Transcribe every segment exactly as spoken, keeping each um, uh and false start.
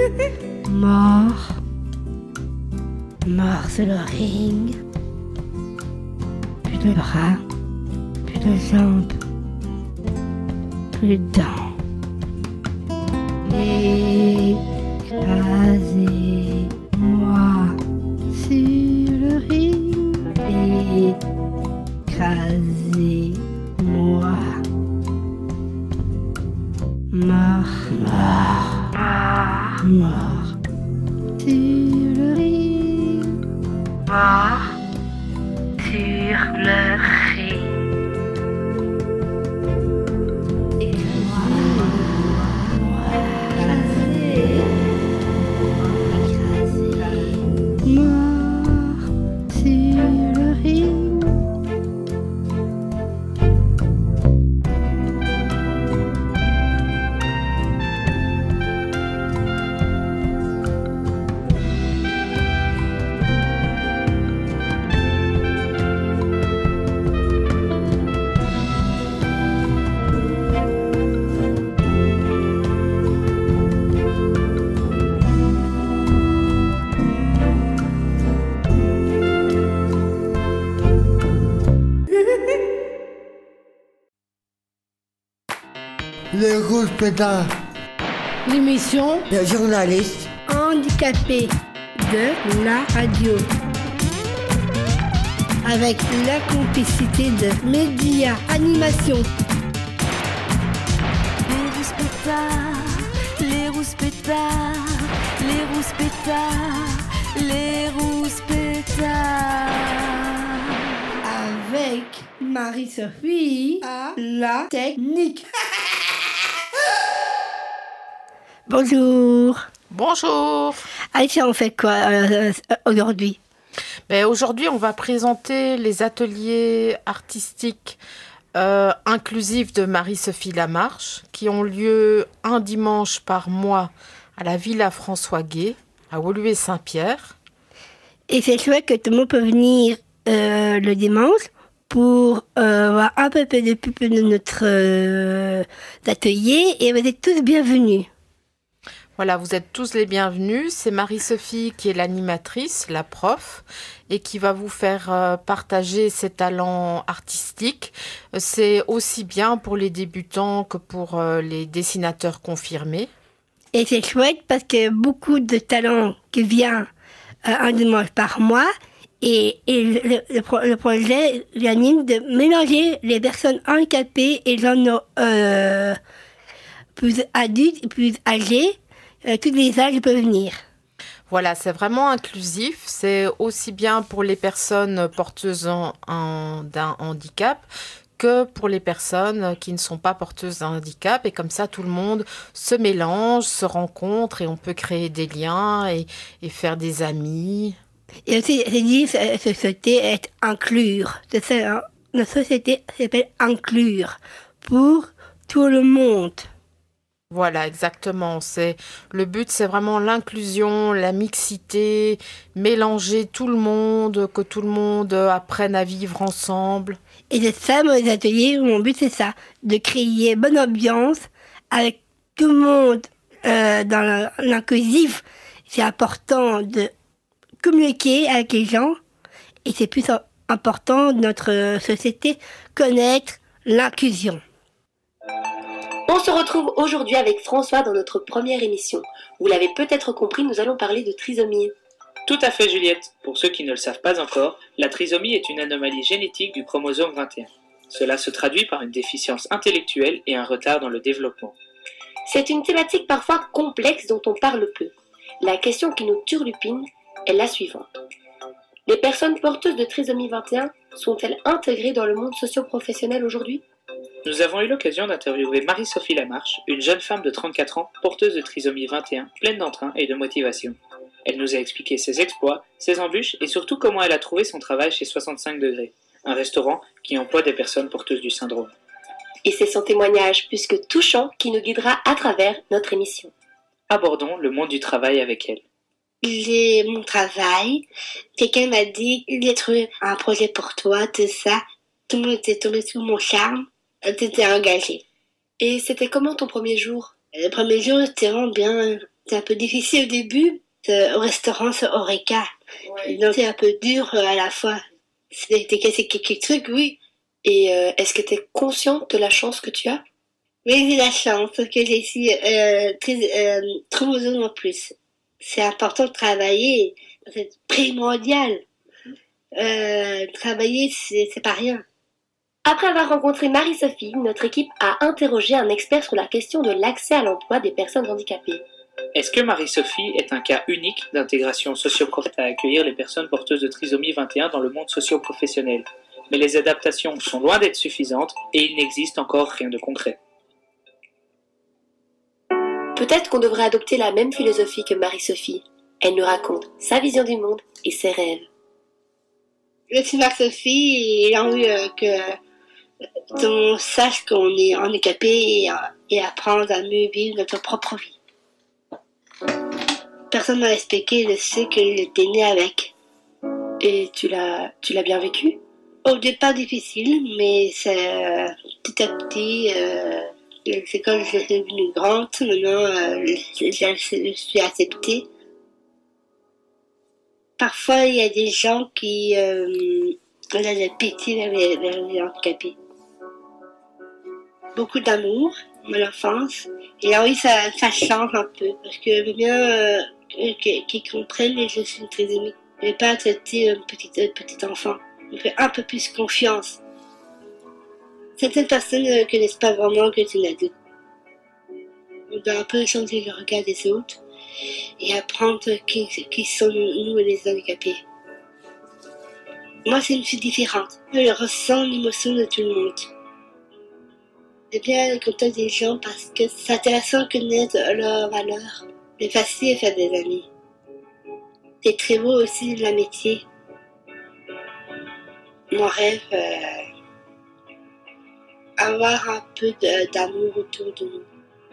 Mort. Mort sur le ring. Plus de bras. Plus de jambes. Plus de dents. Écrasez-moi sur le ring. Écrasez-moi. Mort, mort, mort sur le ring. Mort sur le ring. Les rouges pétards. L'émission Le journaliste handicapé de la radio. Avec la complicité de Média Animation. Les rouspétards, les rouspétards, les rouspétards, les rouspétards. Avec Marie-Sophie à la technique. Bonjour. Bonjour. Aïcha, on fait quoi euh, aujourd'hui? Ben, aujourd'hui, on va présenter les ateliers artistiques euh, inclusifs de Marie-Sophie Lamarche qui ont lieu un dimanche par mois à la Villa François-Gué, à Woluwe-Saint-Pierre. Et c'est chouette que tout le monde peut venir euh, le dimanche pour euh, voir un peu de pub de notre euh, atelier, et vous êtes tous bienvenus. Voilà, vous êtes tous les bienvenus. C'est Marie-Sophie qui est l'animatrice, la prof, et qui va vous faire euh, partager ses talents artistiques. C'est aussi bien pour les débutants que pour euh, les dessinateurs confirmés. Et c'est chouette parce que beaucoup de talents qui viennent euh, un dimanche par mois, et, et le, le, pro, le projet anime de mélanger les personnes handicapées et les gens euh, plus adultes, plus âgés. Euh, tous les âges peuvent venir. Voilà, c'est vraiment inclusif. C'est aussi bien pour les personnes porteuses en, en, d'un handicap que pour les personnes qui ne sont pas porteuses d'un handicap. Et comme ça, tout le monde se mélange, se rencontre et on peut créer des liens et, et faire des amis. Et aussi, c'est dit, la société est inclure. C'est ça, hein? Notre société s'appelle inclure pour tout le monde. Voilà, exactement. C'est, le but, c'est vraiment l'inclusion, la mixité, mélanger tout le monde, que tout le monde apprenne à vivre ensemble. Et c'est ça, mes ateliers, mon but, c'est ça, de créer bonne ambiance avec tout le monde euh, dans l'inclusif. C'est important de communiquer avec les gens, et c'est plus important de notre société, connaître l'inclusion. On se retrouve aujourd'hui avec François dans notre première émission. Vous l'avez peut-être compris, nous allons parler de trisomie. Tout à fait, Juliette. Pour ceux qui ne le savent pas encore, la trisomie est une anomalie génétique du chromosome vingt et un. Cela se traduit par une déficience intellectuelle et un retard dans le développement. C'est une thématique parfois complexe dont on parle peu. La question qui nous turlupine est la suivante. Les personnes porteuses de trisomie vingt et un sont-elles intégrées dans le monde socio-professionnel aujourd'hui ? Nous avons eu l'occasion d'interviewer Marie-Sophie Lamarche, une jeune femme de trente-quatre ans, porteuse de trisomie vingt et un, pleine d'entrain et de motivation. Elle nous a expliqué ses exploits, ses embûches et surtout comment elle a trouvé son travail chez soixante-cinq degrés, un restaurant qui emploie des personnes porteuses du syndrome. Et c'est son témoignage plus que touchant qui nous guidera à travers notre émission. Abordons le monde du travail avec elle. J'ai mon travail. Quelqu'un m'a dit, il a trouvé un projet pour toi, tout ça. Tout le monde était tombé sous mon charme. T'étais engagé. Et c'était comment ton premier jour ? Le premier jour, c'était vraiment bien. C'est un peu difficile au début. Au restaurant, c'est Horeca. Ouais. Donc c'est un peu dur euh, à la fois. C'est casser quelques trucs, oui. Et euh, est-ce que tu es consciente de la chance que tu as? Oui, j'ai la chance que j'ai ici euh, très, euh, chromosome en plus. C'est important de travailler. C'est primordial. Euh, travailler, c'est, c'est pas rien. Après avoir rencontré Marie-Sophie, notre équipe a interrogé un expert sur la question de l'accès à l'emploi des personnes handicapées. Est-ce que Marie-Sophie est un cas unique d'intégration socio-professionnelle à accueillir les personnes porteuses de trisomie vingt et un dans le monde socio-professionnel? Mais les adaptations sont loin d'être suffisantes et il n'existe encore rien de concret. Peut-être qu'on devrait adopter la même philosophie que Marie-Sophie. Elle nous raconte sa vision du monde et ses rêves. Je suis Marie-Sophie et j'ai envie euh, que on sache qu'on est handicapé et, et apprendre à mieux vivre notre propre vie. Personne m'a expliqué, je sais que j'étais née avec. Et tu l'as, tu l'as bien vécu? Au départ difficile, mais c'est euh, petit à petit, euh, c'est quand je suis devenue grande, maintenant euh, je, je, je suis acceptée. Parfois il y a des gens qui euh, ont de la pitié vers les, vers les handicapés. Beaucoup d'amour dans l'enfance. Et là oui, ça, ça change un peu, parce que je veux bien euh, qu'ils comprennent que je suis une trisomique. Je ne vais pas traiter un petit, un petit enfant. Je fais un peu plus confiance. Certaines personnes ne connaissent pas vraiment que c'est une adulte. On doit un peu changer le regard des autres et apprendre qui, qui sont nous les handicapés. Moi, c'est une fille différente. Je ressens l'émotion de tout le monde. J'aime bien le contact des gens parce que c'est intéressant de connaître leurs valeurs. C'est facile de faire des amis. C'est très beau aussi l'amitié. Mon rêve, euh, avoir un peu de, d'amour autour de nous.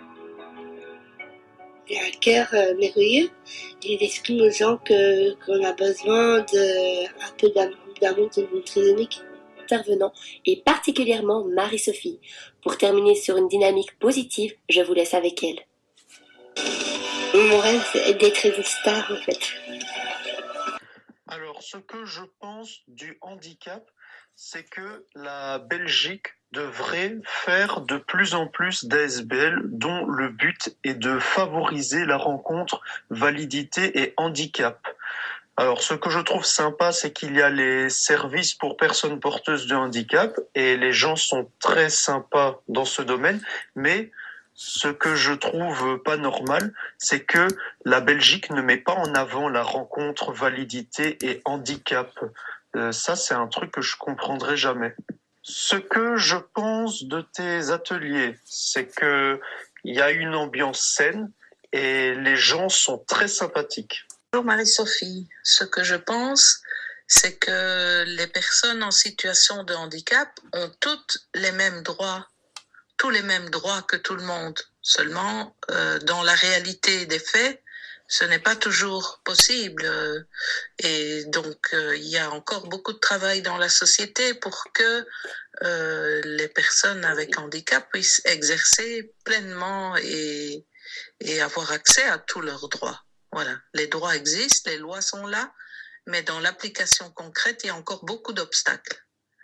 J'ai un cœur euh, merveilleux et j'exprime aux gens que, qu'on a besoin de un peu d'amour, d'amour de notre trisomique. Intervenant et particulièrement Marie-Sophie. Pour terminer sur une dynamique positive, je vous laisse avec elle. Mon rêve, c'est d'être une star en fait. Alors, ce que je pense du handicap, c'est que la Belgique devrait faire de plus en plus d'A S B L dont le but est de favoriser la rencontre validité et handicap. Alors, ce que je trouve sympa, c'est qu'il y a les services pour personnes porteuses de handicap et les gens sont très sympas dans ce domaine, mais ce que je trouve pas normal, c'est que la Belgique ne met pas en avant la rencontre validité et handicap. Euh, ça, c'est un truc que je comprendrai jamais. Ce que je pense de tes ateliers, c'est que il y a une ambiance saine et les gens sont très sympathiques. Bonjour Marie-Sophie, ce que je pense, c'est que les personnes en situation de handicap ont toutes les mêmes droits, tous les mêmes droits que tout le monde. Seulement, euh, dans la réalité des faits, ce n'est pas toujours possible. Et donc, euh, il y a encore beaucoup de travail dans la société pour que euh, les personnes avec handicap puissent exercer pleinement et, et avoir accès à tous leurs droits. Voilà, les droits existent, les lois sont là, mais dans l'application concrète, il y a encore beaucoup d'obstacles.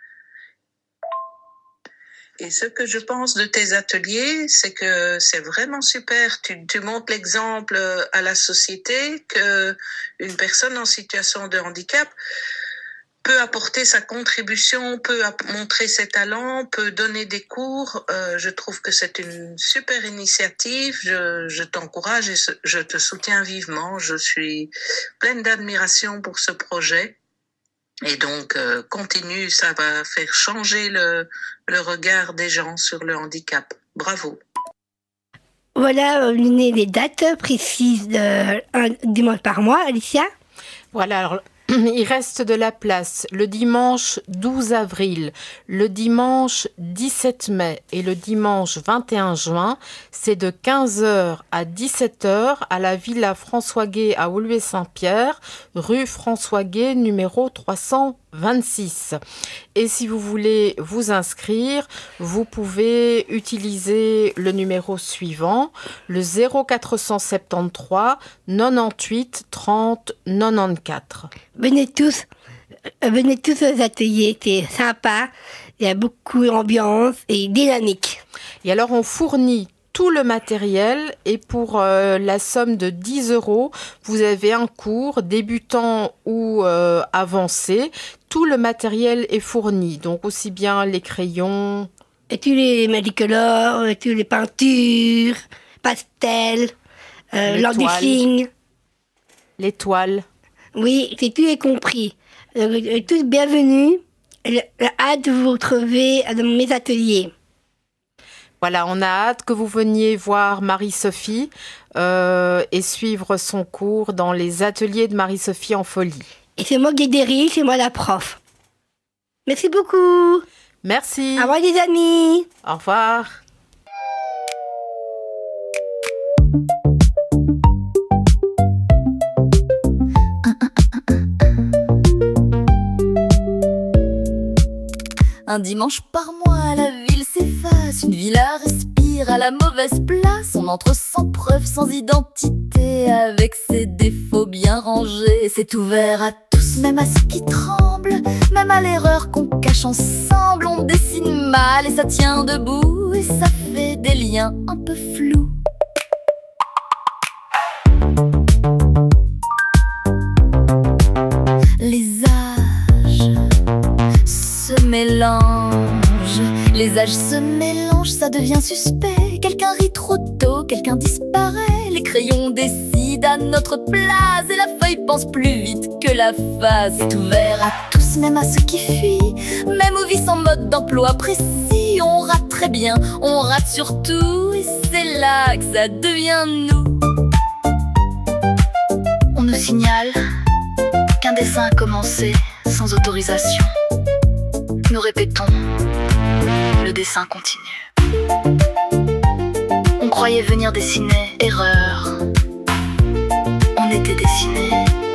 Et ce que je pense de tes ateliers, c'est que c'est vraiment super. Tu, tu montres l'exemple à la société que une personne en situation de handicap peut apporter sa contribution, peut montrer ses talents, peut donner des cours. Euh, je trouve que c'est une super initiative. Je, je t'encourage et je te soutiens vivement. Je suis pleine d'admiration pour ce projet. Et donc, euh, continue, ça va faire changer le, le regard des gens sur le handicap. Bravo. Voilà, donner les dates précises de un dimanche par mois, Alicia. Voilà, alors il reste de la place le dimanche douze avril, le dimanche dix-sept mai et le dimanche vingt et un juin. C'est de quinze heures à dix-sept heures à la Villa François Gay à Woluwe-Saint-Pierre, rue François Gay, numéro trois cent vingt-six. Et si vous voulez vous inscrire, vous pouvez utiliser le numéro suivant, le zéro quatre cent soixante-treize quatre-vingt-dix-huit trente quatre-vingt-quatorze. Venez tous, euh, venez tous aux ateliers, c'est sympa, il y a beaucoup d'ambiance et dynamique. Et alors on fournit tout le matériel et pour euh, la somme de dix euros, vous avez un cours débutant ou euh, avancé. Tout le matériel est fourni, donc aussi bien les crayons... Et tous les Magicolor, et tous les peintures, pastels, euh, Les l'antifing. Les toiles. Oui, c'est tout est compris. Euh, tous bienvenus. J'ai hâte de vous retrouver dans mes ateliers. Voilà, on a hâte que vous veniez voir Marie-Sophie euh, et suivre son cours dans les ateliers de Marie-Sophie en folie. Et c'est moi Guédéry, c'est moi la prof. Merci beaucoup. Merci. Au revoir les amis. Au revoir. Un dimanche par mois, la ville s'efface, une villa respire à la mauvaise place. On entre sans preuve, sans identité, avec ses défauts bien rangés. C'est ouvert à tous, même à ceux qui tremblent, même à l'erreur qu'on cache ensemble. On dessine mal et ça tient debout, et ça fait des liens un peu flous. Les âges se mélangent, les âges se mélangent, ça devient suspect. Quelqu'un rit trop tôt, quelqu'un disparaît. Les crayons décident à notre place et la feuille pense plus vite que la face. C'est ouvert à tous, même à ceux qui fuient, même aux vies sans mode d'emploi précis. On rate très bien, on rate surtout, et c'est là que ça devient nous. On nous signale qu'un dessin a commencé sans autorisation. Nous répétons, le dessin continue. On croyait venir dessiner, erreur. On était dessiné.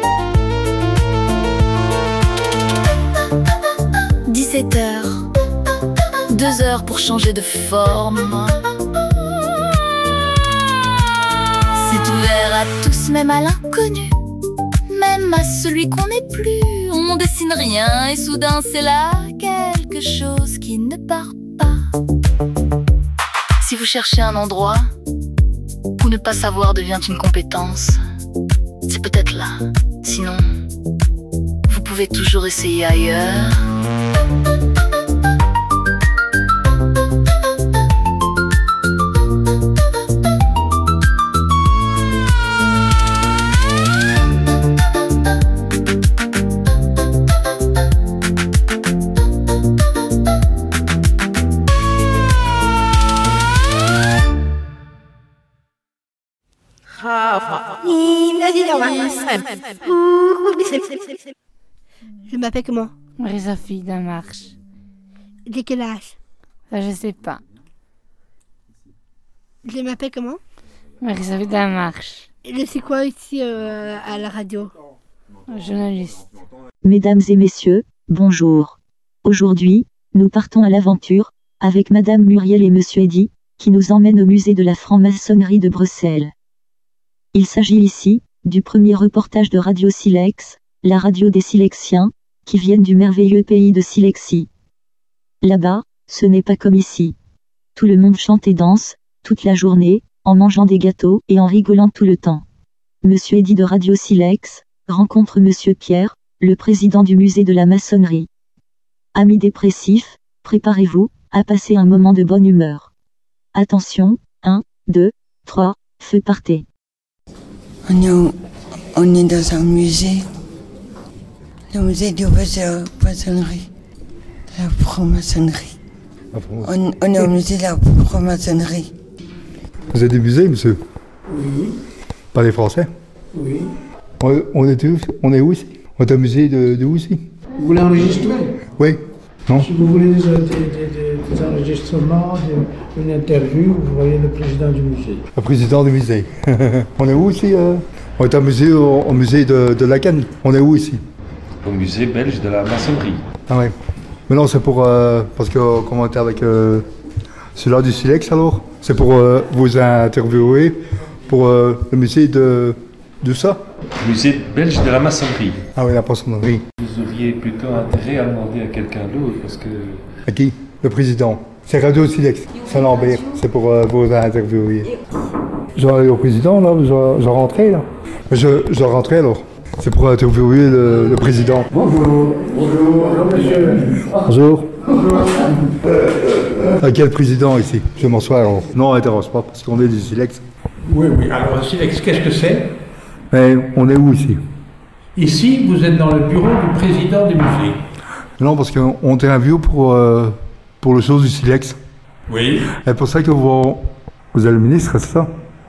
dix-sept heures, deux heures pour changer de forme. C'est ouvert à tous, même à l'inconnu, même à celui qu'on n'est plus. On dessine rien et soudain c'est là quelque chose qui ne part pas. Si vous cherchez un endroit où ne pas savoir devient une compétence, c'est peut-être là. Sinon, vous pouvez toujours essayer ailleurs. Je m'appelle comment? Marie-Sophie Damarche. De quel âge? Ça, je sais pas. Je m'appelle comment? Marie-Sophie Damarche. Je suis quoi ici euh, à la radio? Journaliste. Mesdames et messieurs, bonjour. Aujourd'hui, nous partons à l'aventure, avec Madame Muriel et Monsieur Eddy, qui nous emmènent au musée de la franc-maçonnerie de Bruxelles. Il s'agit ici, du premier reportage de Radio Silex, la radio des Silexiens, qui viennent du merveilleux pays de Silexie. Là-bas, ce n'est pas comme ici. Tout le monde chante et danse, toute la journée, en mangeant des gâteaux et en rigolant tout le temps. Monsieur Eddy de Radio Silex rencontre Monsieur Pierre, le président du musée de la maçonnerie. Amis dépressifs, préparez-vous à passer un moment de bonne humeur. Attention, un, deux, trois, feu partez. On est, on est dans un musée, le musée de la maçonnerie, la franc-maçonnerie. On, on est au musée de la franc-maçonnerie. Vous êtes des musées, monsieur? Oui. Pas des Français? Oui. On, on, est, où, on est où ici? On est au musée de, de où ici? Vous voulez enregistrer? Oui. Non. Si vous voulez des, des, des, des enregistrements, des, une interview, vous voyez le président du musée. Le président du musée. On est où ici? euh On est au musée, au, au musée de, de Laken. On est où ici? au musée belge de la maçonnerie. Ah ouais. Mais non, c'est pour... Euh, parce que comme on était avec euh, celui-là du Silex alors, c'est pour euh, vous interviewer pour euh, le musée de... de ça. Musée belge de la maçonnerie. Ah oui, la maçonnerie. Vous auriez plutôt intérêt à demander à quelqu'un d'autre parce que... À qui? Le président. C'est Radio Silex, Saint-Lambert. C'est pour euh, vous interviewer. Je vais aller au président là, je, je rentrais là. Je, je rentrais alors. C'est pour interviewer le, le président. Bonjour. Bonjour. Bonjour, monsieur. Bonjour. Bonjour. À quel président ici? Je vais m'asseoir alors. Non, on n'interroge pas parce qu'on est du Silex. Oui, oui. Alors, Silex, qu'est-ce que c'est? Mais on est où ici? Ici, vous êtes dans le bureau du président du musée. Non, parce qu'on interviewe pour, euh, pour le chose du Silex. Oui. C'est pour ça que vous, vous êtes le ministre, c'est ça?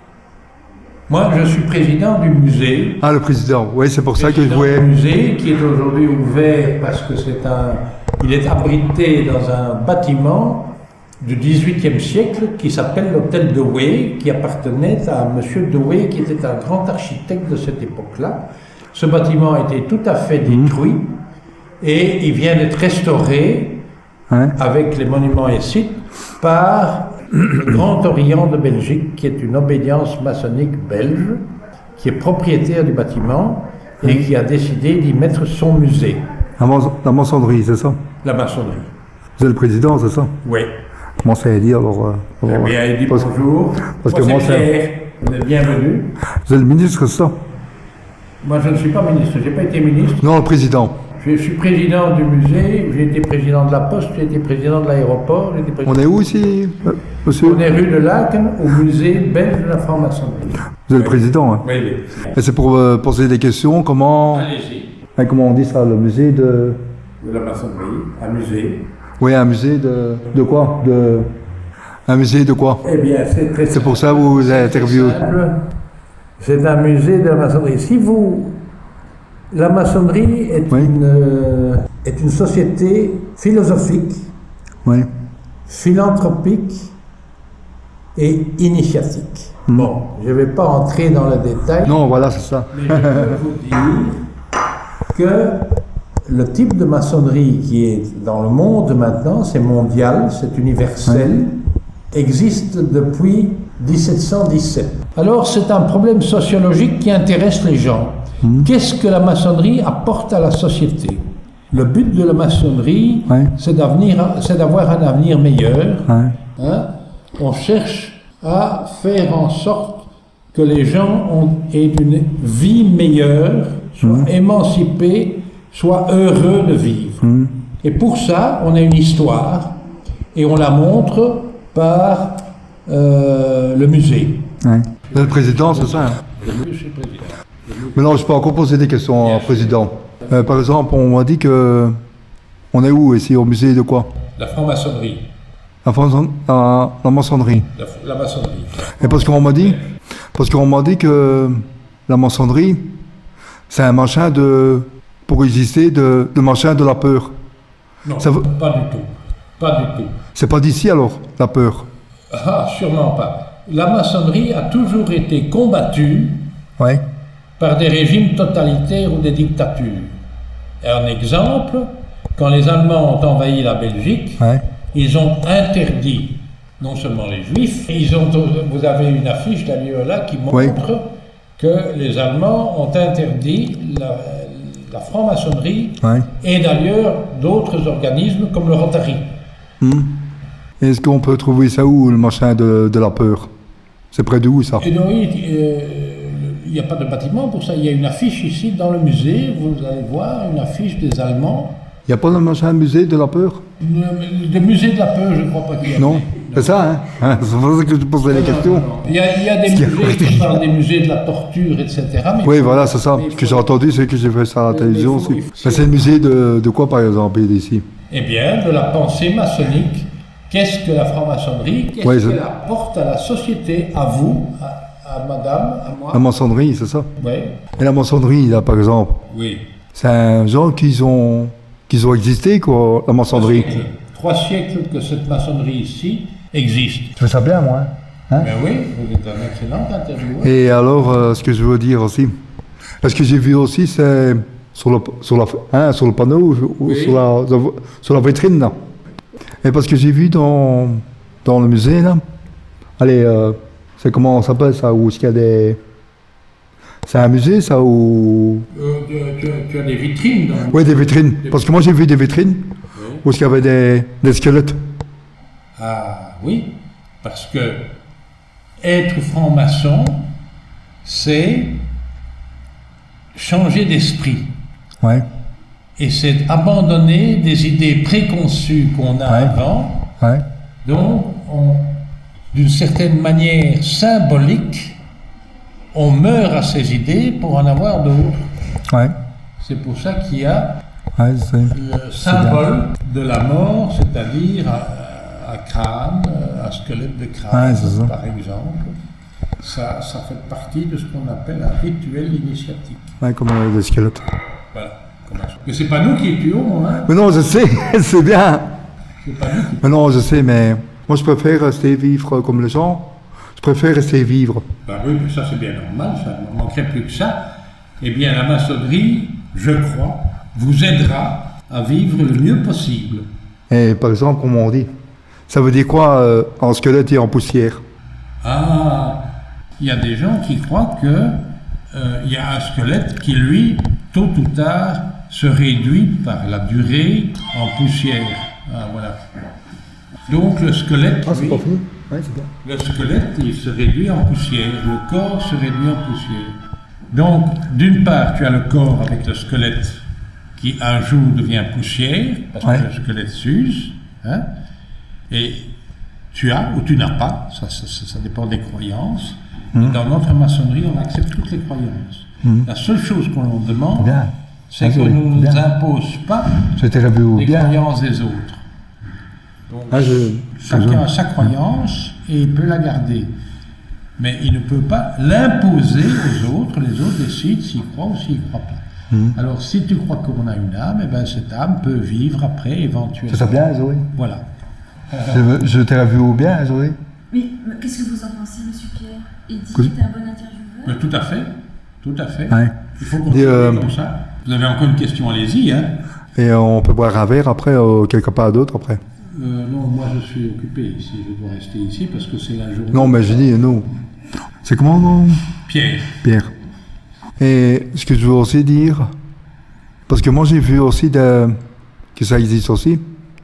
Moi, je suis président du musée. Ah, le président, oui, c'est pour ça que je voulais... Le musée qui est aujourd'hui ouvert parce que c'est un... Il est abrité dans un bâtiment du dix-huitième siècle qui s'appelle l'hôtel Douai, qui appartenait à M. Douai, qui était un grand architecte de cette époque-là. Ce bâtiment a été tout à fait détruit mmh. et il vient d'être restauré hein? avec les monuments et sites par le Grand Orient de Belgique, qui est une obédience maçonnique belge, qui est propriétaire du bâtiment et mmh. qui a décidé d'y mettre son musée. La, ma la maçonnerie, c'est ça? La maçonnerie. Vous êtes le président, c'est ça? Oui. Comment c'est à dire alors? Euh, eh bien, il dit parce, bonjour. Parce moi, que moi, c'est vous êtes bienvenu. Vous êtes le ministre, c'est ça? Moi, je ne suis pas ministre, je n'ai pas été ministre. Non, le président. Je suis président du musée, j'ai été président de la Poste, j'ai été président de l'aéroport. On est où ici, monsieur? On est rue de Laken, au musée belge de la franc-maçonnerie. Vous êtes oui. le président, hein? Oui, oui. Et c'est pour euh, poser des questions, comment... Allez-y. Hein, comment on dit ça, le musée de... De la maçonnerie, un musée. Oui, un musée de... De quoi? De... Un musée de quoi? Eh bien, c'est très C'est pour ça que vous vous interviewez. C'est un musée de la maçonnerie. Si vous... La maçonnerie est, oui. une, euh, est une société philosophique, oui. philanthropique et initiatique. Mmh. Bon, je ne vais pas entrer dans le détail. Non, voilà, c'est ça. Mais je peux vous dire que le type de maçonnerie qui est dans le monde maintenant, c'est mondial, c'est universel, oui. existe depuis dix-sept cent dix-sept. Alors, c'est un problème sociologique qui intéresse les gens. Mmh. Qu'est-ce que la maçonnerie apporte à la société? Le but de la maçonnerie, ouais. c'est d'avoir un avenir meilleur. Ouais. Hein? On cherche à faire en sorte que les gens ont, aient une vie meilleure, soient mmh. émancipés, soient heureux de vivre. Mmh. Et pour ça, on a une histoire et on la montre par euh, le musée. Ouais. Le président, c'est ça? Hein? Je suis président. Mais non, je peux encore poser des questions au président. Euh, par exemple, on m'a dit que... On est où ici, au musée de quoi? La franc-maçonnerie. La, la, la maçonnerie. La, la maçonnerie. Et parce qu'on m'a dit... Parce qu'on m'a dit que la maçonnerie, c'est un machin de... Pour exister, de, de machin de la peur. Non, ça, pas du tout. Pas du tout. C'est pas d'ici alors, la peur? Ah, sûrement pas. La maçonnerie a toujours été combattue... Ouais. par des régimes totalitaires ou des dictatures. Un exemple, quand les Allemands ont envahi la Belgique, ouais. ils ont interdit non seulement les Juifs, ils ont, vous avez une affiche d'ailleurs là qui montre ouais. que les Allemands ont interdit la, la franc-maçonnerie ouais. et d'ailleurs d'autres organismes comme le Rotary. Mmh. Est-ce qu'on peut trouver ça où, le machin de, de la peur? C'est près d'où ça? Et donc, euh, il n'y a pas de bâtiment pour ça. Il y a une affiche ici dans le musée. Vous allez voir une affiche des Allemands. Il n'y a pas de machin musée de la peur? Le, le musée de la peur, je ne crois pas qu'il y a. Non, c'est ça, hein? C'est pour ça que je posais les non, questions. Non, non. Il, y a, il y a des musées qui parlent des musées de la torture, et cetera. Mais oui, voilà, c'est ça. Ce que j'ai entendu, c'est que j'ai fait ça à la télévision aussi. Mais c'est le musée de, de quoi, par exemple, ici? Eh bien, de la pensée maçonnique. Qu'est-ce que la franc-maçonnerie? Qu'est-ce ouais, qu'elle apporte à la société, à vous, à, à madame, à moi? La maçonnerie, c'est ça? Oui. Et la maçonnerie, là, par exemple? Oui. C'est un genre qu'ils ont, qu'ils ont existé, quoi, la maçonnerie. Trois siècles. Trois siècles que cette maçonnerie ici existe. Je fais ça bien, moi. Hein? Ben oui, vous êtes un excellent intervieweur. Et alors, euh, ce que je veux dire aussi, ce que j'ai vu aussi, c'est sur le, sur la, hein, sur le panneau ou Oui. sur, la, sur la vitrine là. Et parce que j'ai vu dans, dans le musée là, allez, euh, c'est comment ça s'appelle ça, où est-ce qu'il y a des... C'est un musée ça où... Euh, tu, tu- tu as des vitrines dans Oui, des vitrines. Parce que moi j'ai vu des vitrines Oui. où est-ce qu'il y avait des, des squelettes. Ah oui, parce que être franc-maçon, c'est changer d'esprit. Ouais. Et c'est abandonner des idées préconçues qu'on a Ouais. avant. Ouais. Donc, on, d'une certaine manière symbolique, on meurt à ces idées pour en avoir d'autres. Ouais. C'est pour ça qu'il y a Ouais, c'est... le symbole de la mort, c'est-à-dire un, un crâne, un squelette de crâne, Ouais, c'est ça. par exemple. Ça, ça fait partie de ce qu'on appelle un rituel initiatique. Ouais, comme euh, des squelettes. Voilà. Comme ça. Mais c'est pas nous qui tuons, hein. Mais non, je sais, c'est bien. C'est pas nous qui Mais non, je sais, mais moi je préfère rester vivre comme les gens. Je préfère rester vivre. Ben oui, mais ça c'est bien normal, ça ne manquerait plus que ça. Eh bien, la maçonnerie, je crois, vous aidera à vivre le mieux possible. Et par exemple, comme on dit, ça veut dire quoi euh, en squelette et en poussière? Ah, il y a des gens qui croient que euh, il y a un squelette qui, lui, tôt ou tard, se réduit par la durée en poussière. Ah, voilà. Donc le squelette, Ah, c'est lui, pas fini? Ouais, c'est bien. le squelette, il se réduit en poussière, le corps se réduit en poussière. Donc, d'une part, tu as le corps avec le squelette qui un jour devient poussière, parce Ouais. que le squelette s'use, hein, et tu as ou tu n'as pas, ça, ça, ça- ça dépend des croyances. Mhm. Dans notre maçonnerie, on accepte toutes les croyances. Mhm. La seule chose qu'on leur demande, Bien. c'est Ah, qu'on oui, ne nous bien. impose pas C'était la vue les bien. croyances des autres. Donc, Ah, je- chacun je- a sa croyance et il peut la garder. Mais il ne peut pas l'imposer aux autres. Les autres décident s'ils croient ou s'ils ne croient pas. Mhm. Alors, si tu crois qu'on a une âme, eh ben, cette âme peut vivre après, éventuellement. C'est ça bien, Zoé? Voilà. Je, veux- je t'ai vu bien, Zoé? Mais mais qu'est-ce que vous en pensez, monsieur Pierre? Il dit Que- qu'il était un bon intervieweur. Mais tout à fait. Tout à fait. Ouais. Il faut Et, continuer euh, comme ça. Vous avez encore une question, allez-y. Hein. Et on peut boire un verre après, euh, quelque part d'autre après. Euh, non, moi je suis occupé ici. Je dois rester ici parce que c'est la journée. Non, mais je dis, nous. C'est comment, non? Pierre. Pierre. Et ce que je veux aussi dire, parce que moi j'ai vu aussi de, que ça existe aussi,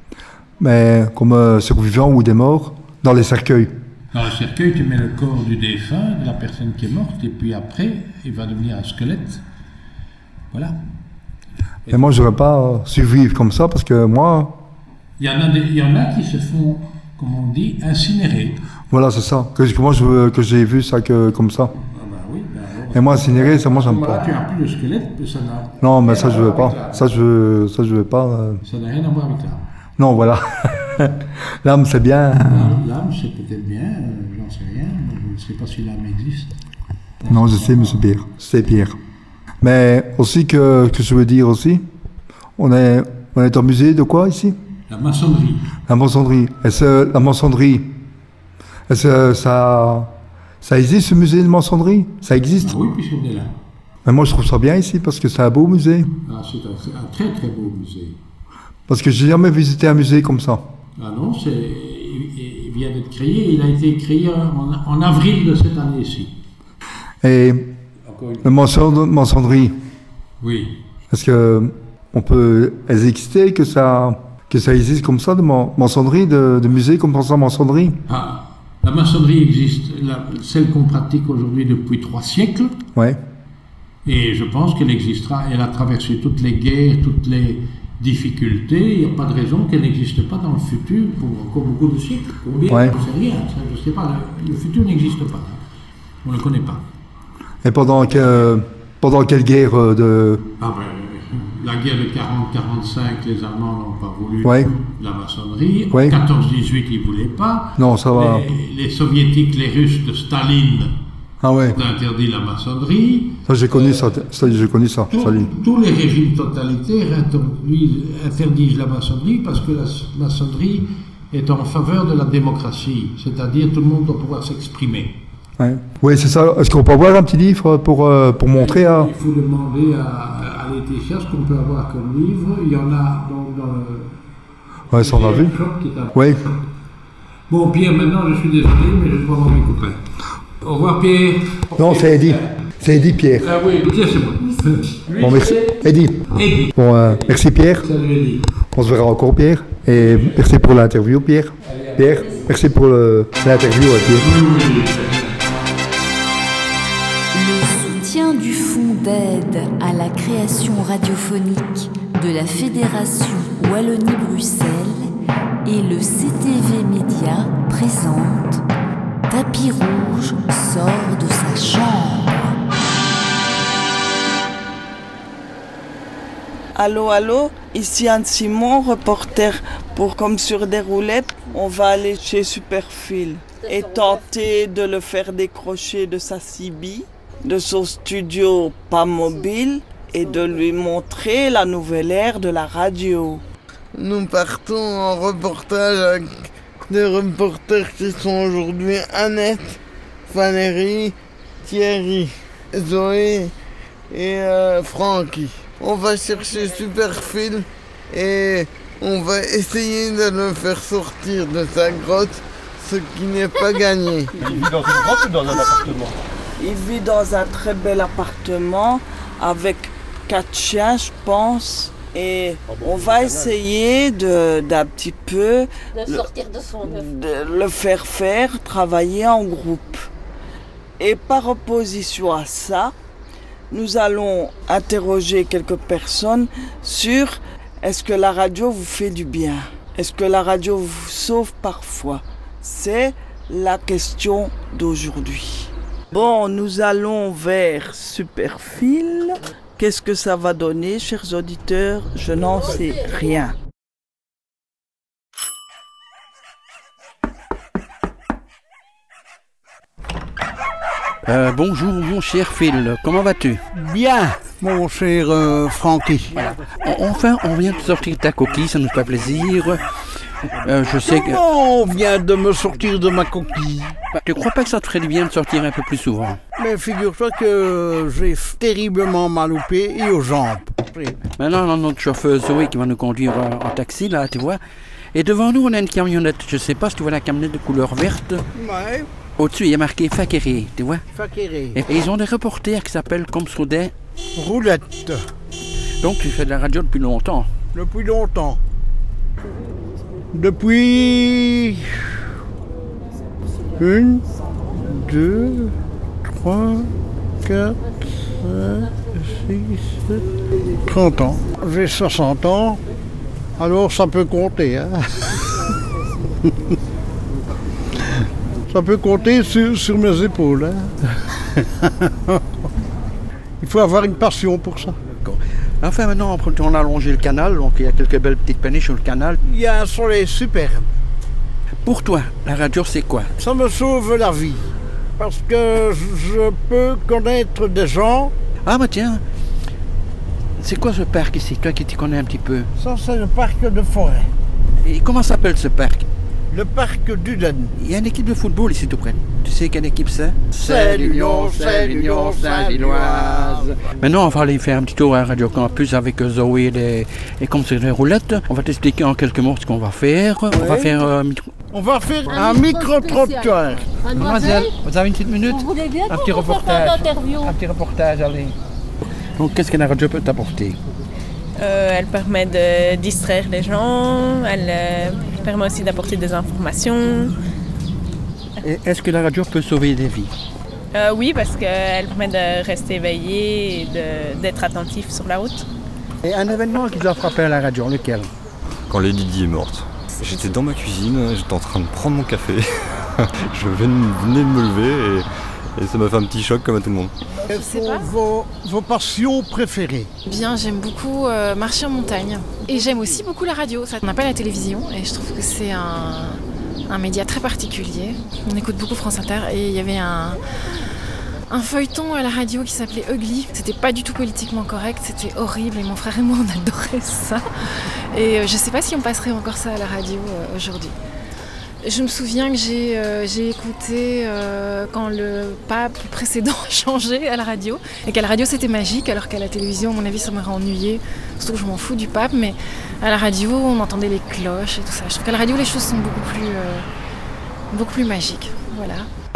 mais comme euh, survivants ou des morts, dans les cercueils. Dans le cercueil, tu mets le corps du défunt, de la personne qui est morte, et puis après, il va devenir un squelette. Voilà. Et moi je n'aurais pas euh, survivre comme ça, parce que moi, Il y en a, des, il y en a qui se font, comme on dit, incinérer. voilà, c'est ça. Que, que moi je veux- que j'ai vu ça que, comme ça. Ah ben oui, ben alors, Et moi incinérer, ça moi j'aime Là, pas. tu n'as plus de squelette, mais ça n'a Non, mais rien ça à je veux voir avec pas. l'âme. Ça je veux, ça je veux pas. euh. Ça n'a rien à voir avec l'âme. Non, voilà. L'âme c'est bien. L'âme, l'âme, c'est peut-être bien, euh, j'en sais rien, mais je ne sais pas si l'âme existe. Non, je sais, mais c'est pire. C'est pire. Mais aussi que, que je veux dire aussi, on est, on est au musée de quoi ici? La maçonnerie. La maçonnerie. Est-ce la maçonnerie, est-ce ça, ça existe ce musée de maçonnerie? Ça existe? Ah oui, puisqu'on est là. Mais moi je trouve ça bien ici parce que c'est un beau musée. Ah, c'est un, c'est un très très beau musée. Parce que j'ai jamais visité un musée comme ça. Ah non, c'est, il, il vient d'être créé, il a été créé en, en avril de cette année-ci. Et Encore une la maçon- maçonnerie, Oui. est-ce que on peut exister que ça, que ça existe comme ça de ma- maçonnerie, de, de musée comme ça maçonnerie? Ah, la maçonnerie existe, la- celle qu'on pratique aujourd'hui depuis trois siècles, Ouais. et je pense qu'elle existera. Elle a traversé toutes les guerres, toutes les difficultés. Il n'y a pas de raison qu'elle n'existe pas dans le futur pour encore beaucoup de siècles. Combien? Ouais. Je ne sais rien, ça, je ne sais pas. Le, le futur n'existe pas. On ne le connaît pas. Et pendant que, pendant quelle guerre euh, de, Ah ben, la guerre de quarante quarante-cinq, les Allemands n'ont pas voulu Ouais. la maçonnerie. Ouais. En quatorze dix-huit, ils ne voulaient pas. Non, ça va. Les, les soviétiques, les Russes de Staline Ah ouais. ont interdit la maçonnerie. Ça j'ai connu ça, ça j'ai connu ça. Tous- Salut. Tous les régimes totalitaires introduisent- interdisent la maçonnerie parce que la s- maçonnerie est en faveur de la démocratie, c'est-à-dire tout le monde doit pouvoir s'exprimer. Ouais. Oui, c'est ça. Est-ce qu'on peut avoir un petit livre pour, euh, pour montrer à... Il faut demander à, à Laetitia, ce qu'on peut avoir comme livre, il y en a donc dans le... Ouais, ça on a vu. Oui. Bon, Pierre, maintenant, je suis désolé, mais je dois voir mes copains. Au revoir, Pierre. Non, c'est Eddie. C'est Eddie Pierre. Ah oui, Pierre, c'est moi. Bon, merci. Eddie. Eddie. Bon, euh, merci Pierre. Salut, Eddie. On se verra encore, Pierre. Et merci pour l'interview, Pierre. Pierre, merci pour le- l'interview, ouais, Pierre. Le soutien du Fonds d'aide à la création radiophonique de la Fédération Wallonie-Bruxelles et le C T V Média présente Tapis Rouge sort de sa chambre. Allô, allô, ici Anne Simon, reporter pour Comme sur des roulettes. On va aller chez Superfil et tenter de le faire décrocher de sa C B, de son studio pas mobile et de lui montrer la nouvelle ère de la radio. Nous partons en reportage avec des reporters qui sont aujourd'hui Annette, Valérie, Thierry, Zoé et euh, Francky. On va chercher Superfil et on va essayer de le faire sortir de sa grotte, ce qui n'est pas gagné. Il vit dans une grotte ou dans un appartement? Il vit dans un très bel appartement avec quatre chiens, je pense. Et on va essayer de, d'un petit peu De sortir de son œuf. de le faire faire travailler en groupe. Et par opposition à ça, nous allons interroger quelques personnes sur est-ce que la radio vous fait du bien? Est-ce que la radio vous sauve parfois? C'est la question d'aujourd'hui. Bon, nous allons vers Superfil. Qu'est-ce que ça va donner, chers auditeurs? Je n'en sais rien. Euh, bonjour mon cher Phil, comment vas-tu? Bien, mon cher euh, Francky. Voilà. Enfin, on vient de sortir ta coquille, ça nous fait plaisir. Euh, je sais que... Comment on vient de me sortir de ma coquille? Bah, tu crois pas que ça te ferait du bien de sortir un peu plus souvent? Mais figure-toi que j'ai terriblement mal aux pieds et aux jambes. Maintenant, on a notre chauffeur Zoé qui va nous conduire euh, en taxi, là, tu vois. Et devant nous, on a une camionnette. Je sais pas si tu vois la camionnette de couleur verte. Ouais. Au-dessus, il y a marqué Fakéré, tu vois. Fakéré. Et, et ils ont des reporters qui s'appellent comme sur des... Roulettes. Donc tu fais de la radio depuis longtemps? Depuis longtemps. Depuis... Une, deux, trois, quatre, cinq, six, sept... trente ans. J'ai soixante ans. Alors ça peut compter, hein. Ça peut compter sur, sur mes épaules. Hein. Il faut avoir une passion pour ça. Enfin maintenant, on a allongé le canal, donc il y a quelques belles petites péniches sur le canal. Il y a un soleil superbe. Pour toi, la radio c'est quoi? Ça me sauve la vie. Parce que je peux connaître des gens. Ah bah tiens, c'est quoi ce parc ici, toi qui t'y connais un petit peu? Ça c'est le parc de forêt. Et comment s'appelle ce parc? Le parc d'Uden. Il y a une équipe de football ici tout près. Tu sais quelle équipe c'est? C'est l'Union, c'est l'Union Saint-Gilloise. Maintenant, on va aller faire un petit tour à Radio Campus avec Zoé et, les, et comme c'est des roulettes. On va t'expliquer en quelques mots ce qu'on va faire. Ouais. On va faire euh, micro... On va faire un, un micro-trottoir. Mademoiselle, vous avez une petite minute? Vous voulez bien un petit reportage. Un petit reportage, allez. Donc, qu'est-ce que la radio peut t'apporter? Euh, elle permet de distraire les gens, elle euh, permet aussi d'apporter des informations. Et est-ce que la radio peut sauver des vies? Euh, oui, parce qu'elle permet de rester éveillé et de, d'être attentif sur la route. Et un événement qui doit frapper à la radio, lequel? Quand Lady Di est morte. J'étais dans ma cuisine, j'étais en train de prendre mon café. Je venais de me lever et, et ça m'a fait un petit choc comme à tout le monde. Quelles sont vos, vos passions préférées? Bien, j'aime beaucoup euh, marcher en montagne. Et j'aime aussi beaucoup la radio. Ça, on n'a pas la télévision et je trouve que c'est un, un média très particulier. On écoute beaucoup France Inter et il y avait un, un feuilleton à la radio qui s'appelait Ugly. C'était pas du tout politiquement correct, c'était horrible et mon frère et moi on adorait ça. Et euh, je sais pas si on passerait encore ça à la radio euh, aujourd'hui. Je me souviens que j'ai, euh, j'ai écouté euh, quand le pape précédent a changé à la radio, et qu'à la radio c'était magique, alors qu'à la télévision, à mon avis, ça m'aurait ennuyé. Surtout que je m'en fous du pape, mais à la radio, on entendait les cloches et tout ça. Je trouve qu'à la radio, les choses sont beaucoup plus, euh, beaucoup plus magiques. Voilà.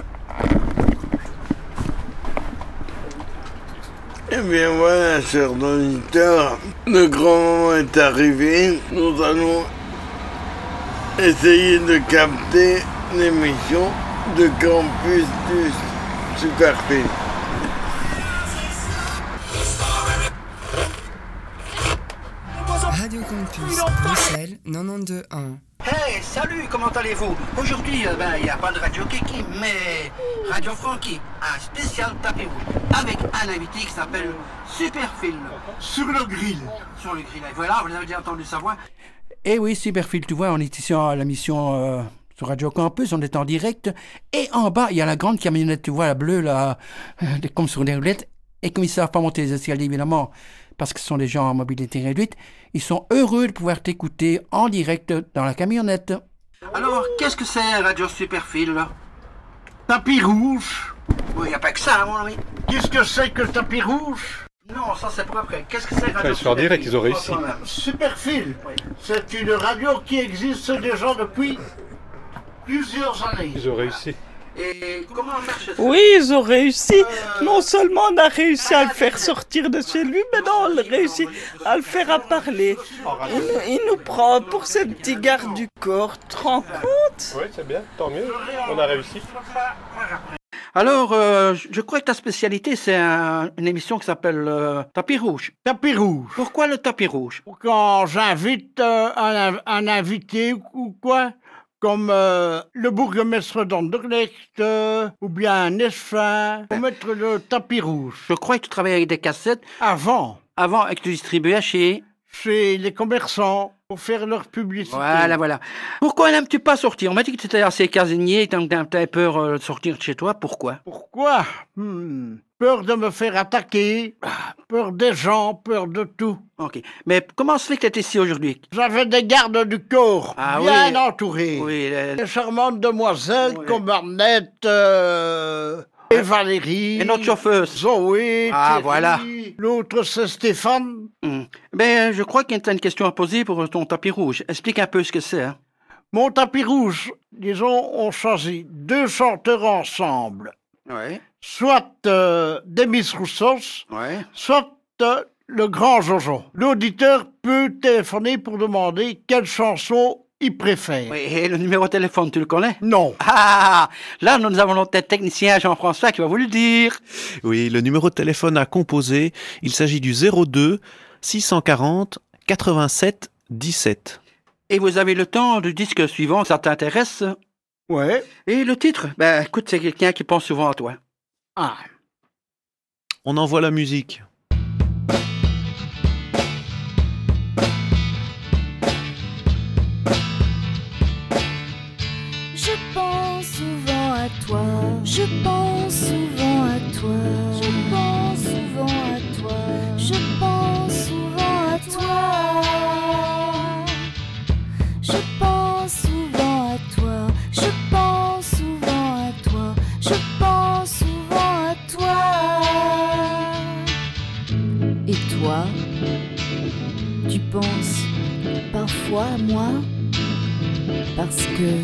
Eh bien voilà, chers auditeurs, le grand moment est arrivé. Nous allons essayer de capter l'émission de Campus du Superfil. Radio Campus, Bruxelles, quatre-vingt-douze un. Hey, salut, comment allez-vous? Aujourd'hui, il euh, ben, n'y a pas de Radio Kiki, mais Radio Frankie, un spécial tapis rouge, avec un invité qui s'appelle Superfil, sur le grill. Sur le grill, et voilà, vous avez déjà entendu sa voix. Eh oui, Superfil, tu vois, on est ici à la mission euh, sur Radio Campus, on est en direct, et en bas, il y a la grande camionnette, tu vois, la bleue, là, comme sur des roulettes, et comme ils ne savent pas monter les escaliers, évidemment, parce que ce sont des gens en mobilité réduite, ils sont heureux de pouvoir t'écouter en direct dans la camionnette. Alors, qu'est-ce que c'est Radio Superfil, là? Tapis rouge. Oui, il n'y a pas que ça, mon ami. Qu'est-ce que c'est que le tapis rouge? Non, ça c'est pour après. Qu'est-ce que c'est Radio Ils sont en direct, ils ont réussi. Superfil, oui. C'est une radio qui existe déjà depuis plusieurs années. Ils ont réussi. Et comment marche ça? Oui, ils ont réussi. Non seulement on a réussi à le faire sortir de chez lui, mais non, on a réussi à le faire à parler. Il, il nous prend pour ce petit garde du corps, tu te rends compte? Oui, c'est bien, tant mieux, on a réussi. Alors, euh, je crois que ta spécialité, c'est un, une émission qui s'appelle euh, Tapis Rouge. Tapis rouge. Pourquoi le tapis rouge? Quand j'invite euh, un, un invité ou quoi, comme euh, le bourgmestre d'Anderlecht euh, ou bien un échevin, pour mettre le tapis rouge. Je crois que tu travaillais avec des cassettes. Avant. Avant, et que tu distribuais chez... Chez les commerçants, pour faire leur publicité. Voilà, voilà. Pourquoi n'aimes-tu pas sortir? On m'a dit que tu étais assez casanier, et que tu avais peur euh, de sortir de chez toi. Pourquoi? Pourquoi hmm. Peur de me faire attaquer, peur des gens, peur de tout. Ok. Mais comment se fait que tu es ici aujourd'hui? J'avais des gardes du corps, ah, bien oui. entourés. Oui, les... Des charmantes demoiselles oui. comme Arnette... Euh... Et Valérie. Et notre chauffeuse. Zoé. Ah, Thierry, voilà. L'autre, c'est Stéphane. Mmh. Ben, je crois qu'il y a une question à poser pour ton tapis rouge. Explique un peu ce que c'est. Hein. Mon tapis rouge, disons, on choisit deux chanteurs ensemble. Ouais. Soit euh, Demis Roussos, ouais. soit euh, le grand Jojo. L'auditeur peut téléphoner pour demander quelle chanson il préfère. Oui, et le numéro de téléphone, tu le connais? Non. Ah, là, nous avons notre technicien Jean-François qui va vous le dire. Oui, le numéro de téléphone à composer, il s'agit du zéro deux six cent quarante quatre-vingt-sept dix-sept. Et vous avez le temps du disque suivant, ça t'intéresse? Ouais. Et le titre? Ben, écoute, c'est quelqu'un qui pense souvent à toi. Ah. On envoie la musique. Je pense souvent à toi, je pense souvent à toi, je pense souvent à toi, je pense souvent à toi, je pense souvent à toi, je pense souvent à toi, je pense souvent à toi. Et toi, tu penses parfois à moi, parce que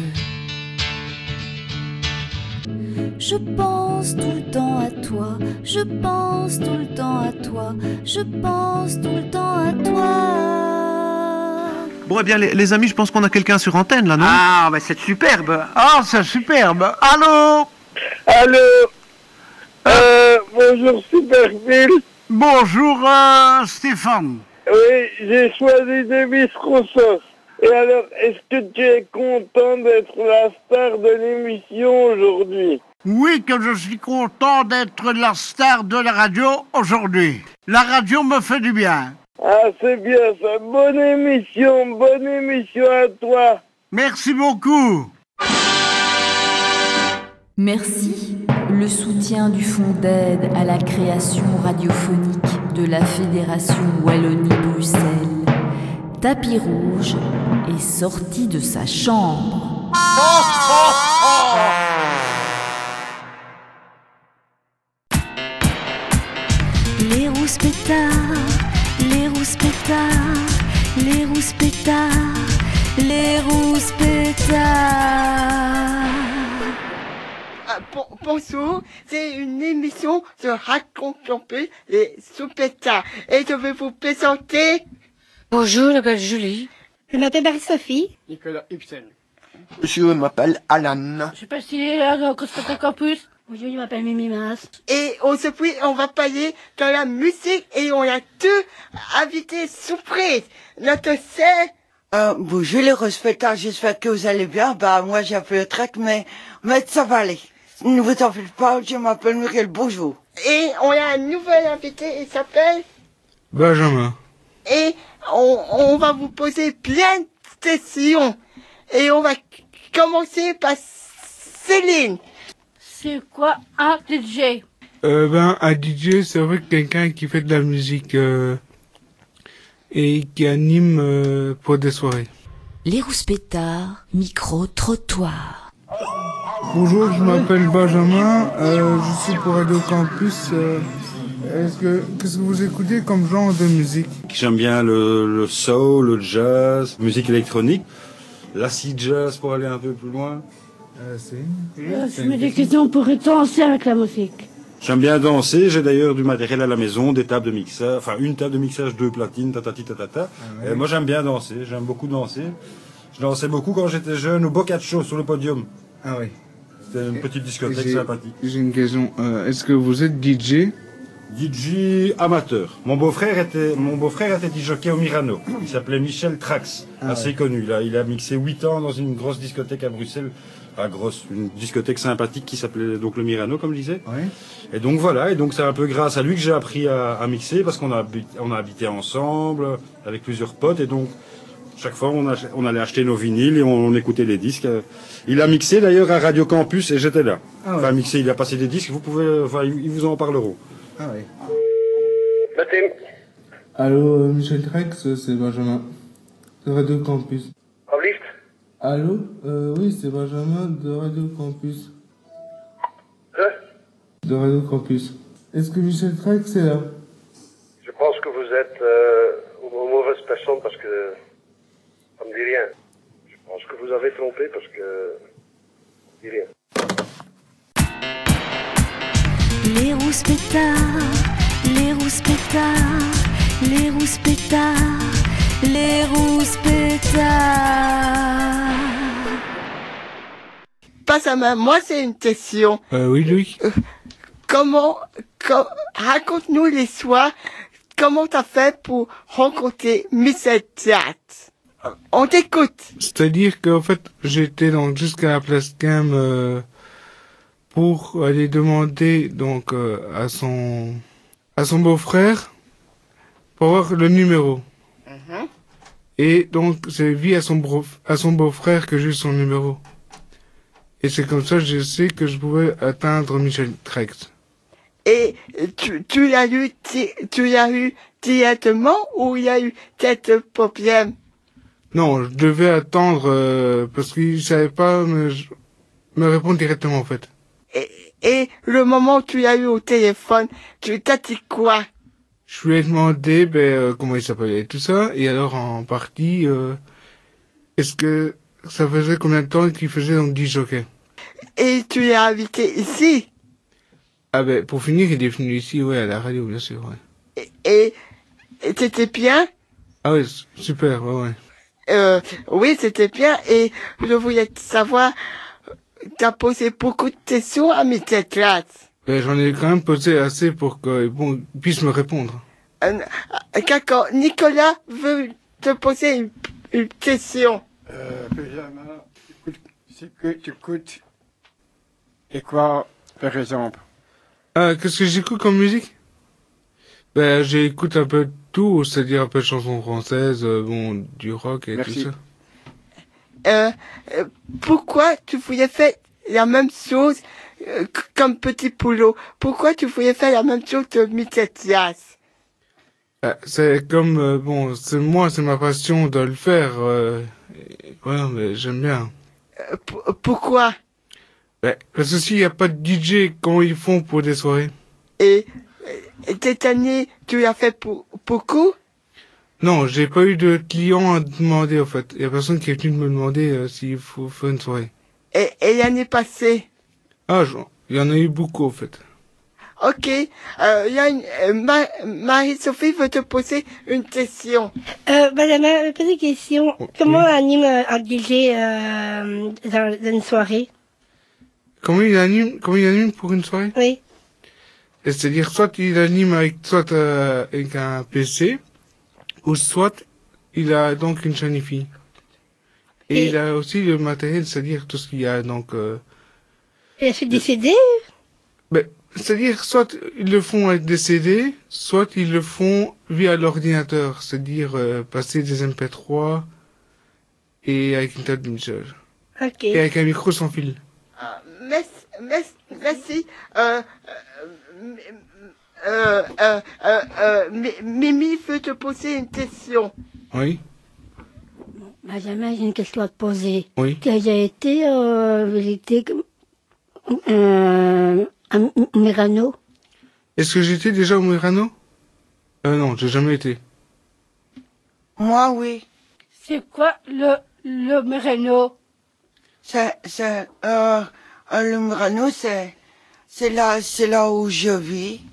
je pense tout le temps à toi, je pense tout le temps à toi, je pense tout le temps à toi. Bon, eh bien, les, les amis, je pense qu'on a quelqu'un sur antenne, là, non? Ah, ben c'est superbe. Ah, c'est superbe. Allô? Allô? Euh, bonjour, Superfil. Bonjour, euh, Stéphane. Oui, j'ai choisi Demis Roussos. Et alors, est-ce que tu es content d'être la star de l'émission aujourd'hui? Oui, que je suis content d'être la star de la radio aujourd'hui. La radio me fait du bien. Ah, c'est bien ça. Bonne émission, bonne émission à toi. Merci beaucoup. Merci. Le soutien du Fonds d'aide à la création radiophonique de la Fédération Wallonie-Bruxelles. Tapis Rouge est sorti de sa chambre. Les rouspétards, les rouspétards, les rouspétards, les rouspétards. Ah, bon, bonjour, c'est une émission de Raconte un peu les soupétards. Et je vais vous présenter... Bonjour, je m'appelle Julie. Je m'appelle Marie-Sophie. Nicolas Ibsen. Je m'appelle Alan. Je suis passée à Constantin Campus. Bonjour, je m'appelle Mimi Mas. Et aujourd'hui, on va parler de la musique et on a deux invités surprises. Notre scène... Euh, bonjour les respectants, j'espère que vous allez bien. Bah, moi j'ai un peu le trac, mais, mais ça va aller. Ne vous en faites pas, je m'appelle Muriel, bonjour. Et on a un nouvel invité, il s'appelle... Benjamin. Et on, on va vous poser plein de questions. Et on va commencer par Céline. C'est quoi un D J? Euh, ben, un D J, c'est vrai que quelqu'un qui fait de la musique euh, et qui anime euh, pour des soirées. Les rouspétards, micro-trottoir. Bonjour, je m'appelle Benjamin, euh, je suis pour Radio Campus. Euh, est-ce que, qu'est-ce que vous écoutez comme genre de musique? J'aime bien le, le soul, le jazz, musique électronique, l'acid jazz pour aller un peu plus loin. Euh, c'est... Euh, je mets des questions pour danser avec la musique. J'aime bien danser, j'ai d'ailleurs du matériel à la maison, des tables de mixage, enfin une table de mixage, deux platines, tatati tatata. Ah ouais. Et moi j'aime bien danser, j'aime beaucoup danser. Je dansais beaucoup quand j'étais jeune au Boccaccio sur le podium. Ah oui. C'était une petite discothèque j'ai, sympathique. J'ai une question, euh, est-ce que vous êtes D J? D J amateur. Mon beau-frère était, mon beau-frère était D J au Mirano. Il s'appelait Michel Trax, ah assez ouais. connu. Là, il a mixé huit ans dans une grosse discothèque à Bruxelles. Enfin, grosse, une discothèque sympathique qui s'appelait donc le Mirano, comme je disais. Ouais. Et donc voilà, et donc c'est un peu grâce à lui que j'ai appris à, à mixer, parce qu'on a, on a habité ensemble, avec plusieurs potes, et donc chaque fois on, a, on allait acheter nos vinyles et on, on écoutait les disques. Il a mixé d'ailleurs à Radio Campus et j'étais là. Ah ouais. Enfin mixé, il a passé des disques, vous pouvez, enfin ils vous en parleront. Ah oui. Baptême. Allô, Michel Trax, c'est Benjamin, de Radio Campus. Alsjeblieft. Allô, euh, oui, c'est Benjamin de Radio Campus. De De Radio Campus. Est-ce que Michel Trax est là? Je pense que vous êtes euh, une mauvaise personne parce que ça me dit rien. Je pense que vous avez trompé parce que ça me dit rien. Les rouspétards, les rouspétards, les rouspétards, les rouspétards. Benjamin, moi c'est une question. Euh, oui, Louis. Euh, comment, com, raconte-nous l'histoire. Comment t'as fait pour rencontrer Michel Trax? On t'écoute. C'est-à-dire qu'en fait, j'étais donc jusqu'à la place Cam euh, pour aller demander donc euh, à son à son beau-frère pour avoir le numéro. Mm-hmm. Et donc c'est via son beau à son beau-frère que j'ai eu son numéro. Et c'est comme ça que je sais que je pouvais atteindre Michel Trax. Et tu, tu l'as eu, tu l'as eu directement ou il y a eu quelques problèmes? Non, je devais attendre euh, parce qu'il savait pas me, me répondre directement en fait. Et, et le moment où tu l'as eu au téléphone, tu t'as dit quoi? Je lui ai demandé ben, euh, comment il s'appelait et tout ça, et alors en partie, euh, est-ce que ça faisait combien de temps qu'il faisait donc dix jockeys? Et tu l'as invité ici? Ah ben, pour finir, il est venu ici, ouais, à la radio, bien sûr, ouais. Et, et c'était bien? Ah ouais, super, ouais, ouais. Euh, oui, c'était bien, et je voulais savoir, t'as posé beaucoup de questions à Michel Trax. Ben, j'en ai quand même posé assez pour qu'il bon, puisse me répondre. Euh, D'accord, Nicolas veut te poser une, une question. Euh, Benjamin, c'est que tu écoutes, et quoi, par exemple? Ah, qu'est-ce que j'écoute comme musique? Ben, j'écoute un peu tout, c'est-à-dire un peu de chansons françaises, euh, bon, du rock et Merci. tout ça. Euh, euh, pourquoi tu voulais faire la même chose euh, comme Petit Poulot? Pourquoi tu voulais faire la même chose que Michel Trax? Ah, c'est comme, euh, bon, c'est moi, c'est ma passion de le faire, euh, et, ouais, mais j'aime bien. Euh, p- pourquoi? Ben, parce que s'il n'y a pas de D J, comment ils font pour des soirées? Et, et cette année, tu l'as fait pour beaucoup? Non, j'ai pas eu de clients à demander, en fait. Il y a personne qui est venu me demander euh, s'il faut faire une soirée. Et, et l'année passée? Ah, je- il y en a eu beaucoup, en fait. Ok. Euh, il y a une, euh, Ma- Marie-Sophie veut te poser une question. Euh, madame, me pose une question. Comment on anime euh, un D J euh, dans, dans une soirée? Comment il anime, comment il anime pour une soirée? Oui. Et c'est-à-dire, soit il anime avec, soit euh, avec un P C, ou soit il a donc une chaîne Hi-Fi. Et, Et- il a aussi le matériel, c'est-à-dire tout ce qu'il y a, donc... Euh, Il a fait des C D? ben, c'est-à-dire, soit ils le font avec des C D, soit ils le font via l'ordinateur, c'est-à-dire euh, passer des M P trois et avec une table de mixage. Ok. Et avec un micro sans fil. Merci. Merci. merci. Euh, euh, euh, euh, euh, Mi- Mimi veut te poser une question. Oui. Benjamin, j'ai une question à te poser. Oui. Tu as déjà été euh, visiter euh, un Murano? Est-ce que j'étais déjà au Murano? Euh, non, j'ai jamais été. Moi, oui. C'est quoi le, le Murano? C'est, c'est, euh, euh, le Murano, c'est, c'est là, c'est là où je vis.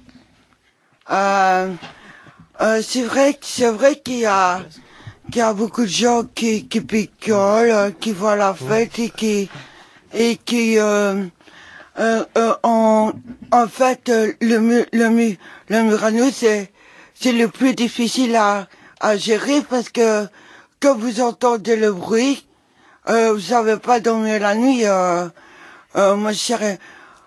Euh, euh, c'est vrai, que- c'est vrai qu'il y a, qu'il y a beaucoup de gens qui, qui picolent, euh, qui voient la fête et qui, et qui, euh, euh, euh, en, en fait, euh, le, mu- le, mu- le Murano, c'est, c'est le plus difficile à, à gérer parce que, quand vous entendez le bruit, euh, vous savez pas dormir la nuit, euh, euh, moi je dirais,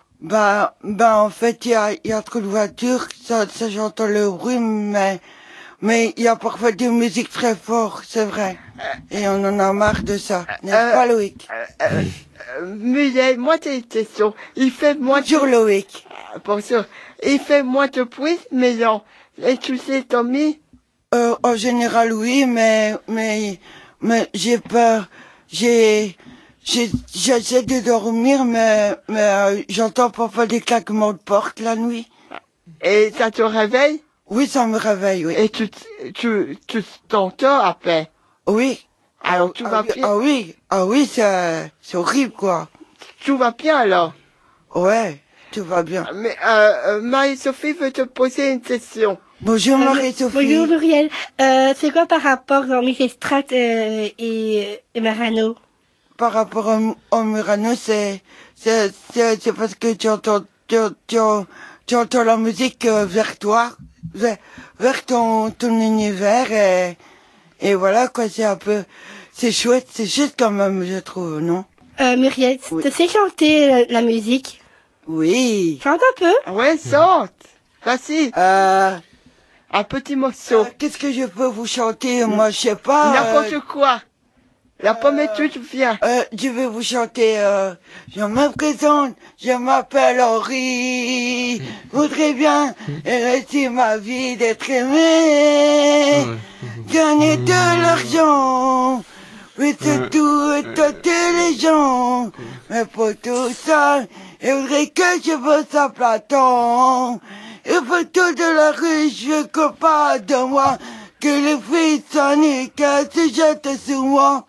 bah, bah, en fait, il y a, il y a trop de voitures, ça, ça j'entends le bruit, mais, mais il y a parfois des musiques très fortes, c'est vrai. Et on en a marre de ça, n'est-ce pas, Loïc? Euh, euh, Mulet, moi j'ai une question. Il fait moins Bonjour, Loïc. Bonjour. Il fait moins de bruit, mais non. Et tu sais, Tommy? Euh, en général, oui, mais, mais, mais j'ai peur. J'ai, j'ai, j'essaie de dormir, mais, mais euh, j'entends parfois des claquements de porte la nuit. Et ça te réveille? Oui, ça me réveille, oui. Et tu, tu, tu t'entends après? Oui. Alors tout va bien? Ah oui, ah oui, c'est, c'est horrible, quoi. Tout va bien, alors? Ouais, tout va bien. Mais, euh, euh, Marie-Sophie veut te poser une question. Bonjour, Euh, Marie-Sophie. Bonjour Muriel. Euh, c'est quoi par rapport à Michel Strat euh, et, et Murano? Par rapport au, au Murano, c'est, c'est, c'est, c'est parce que tu entends, tu, tu, tu entends la musique euh, vers toi, vers, vers ton, ton univers et, et voilà, quoi, c'est un peu, c'est chouette, c'est chouette quand même, je trouve, non? Euh, Muriel, tu sais chanter la, la musique? Oui. Chante un peu? Ouais, chante. Vas-y. Euh, un petit morceau. Qu'est-ce que je peux vous chanter? Moi, je sais pas. N'importe euh, quoi. La pomme tu viens. Euh, je vais vous chanter, euh, je me présente, je m'appelle Henri, je voudrais bien rester ma vie d'être aimé, gagner de l'argent, mais c'est tout et tâter les gens, mais pour tout ça, il faudrait que je bosse à plein temps, et pour tout de la rue, je veux que pas de moi, que les filles s'ennuient, se jettent sur moi.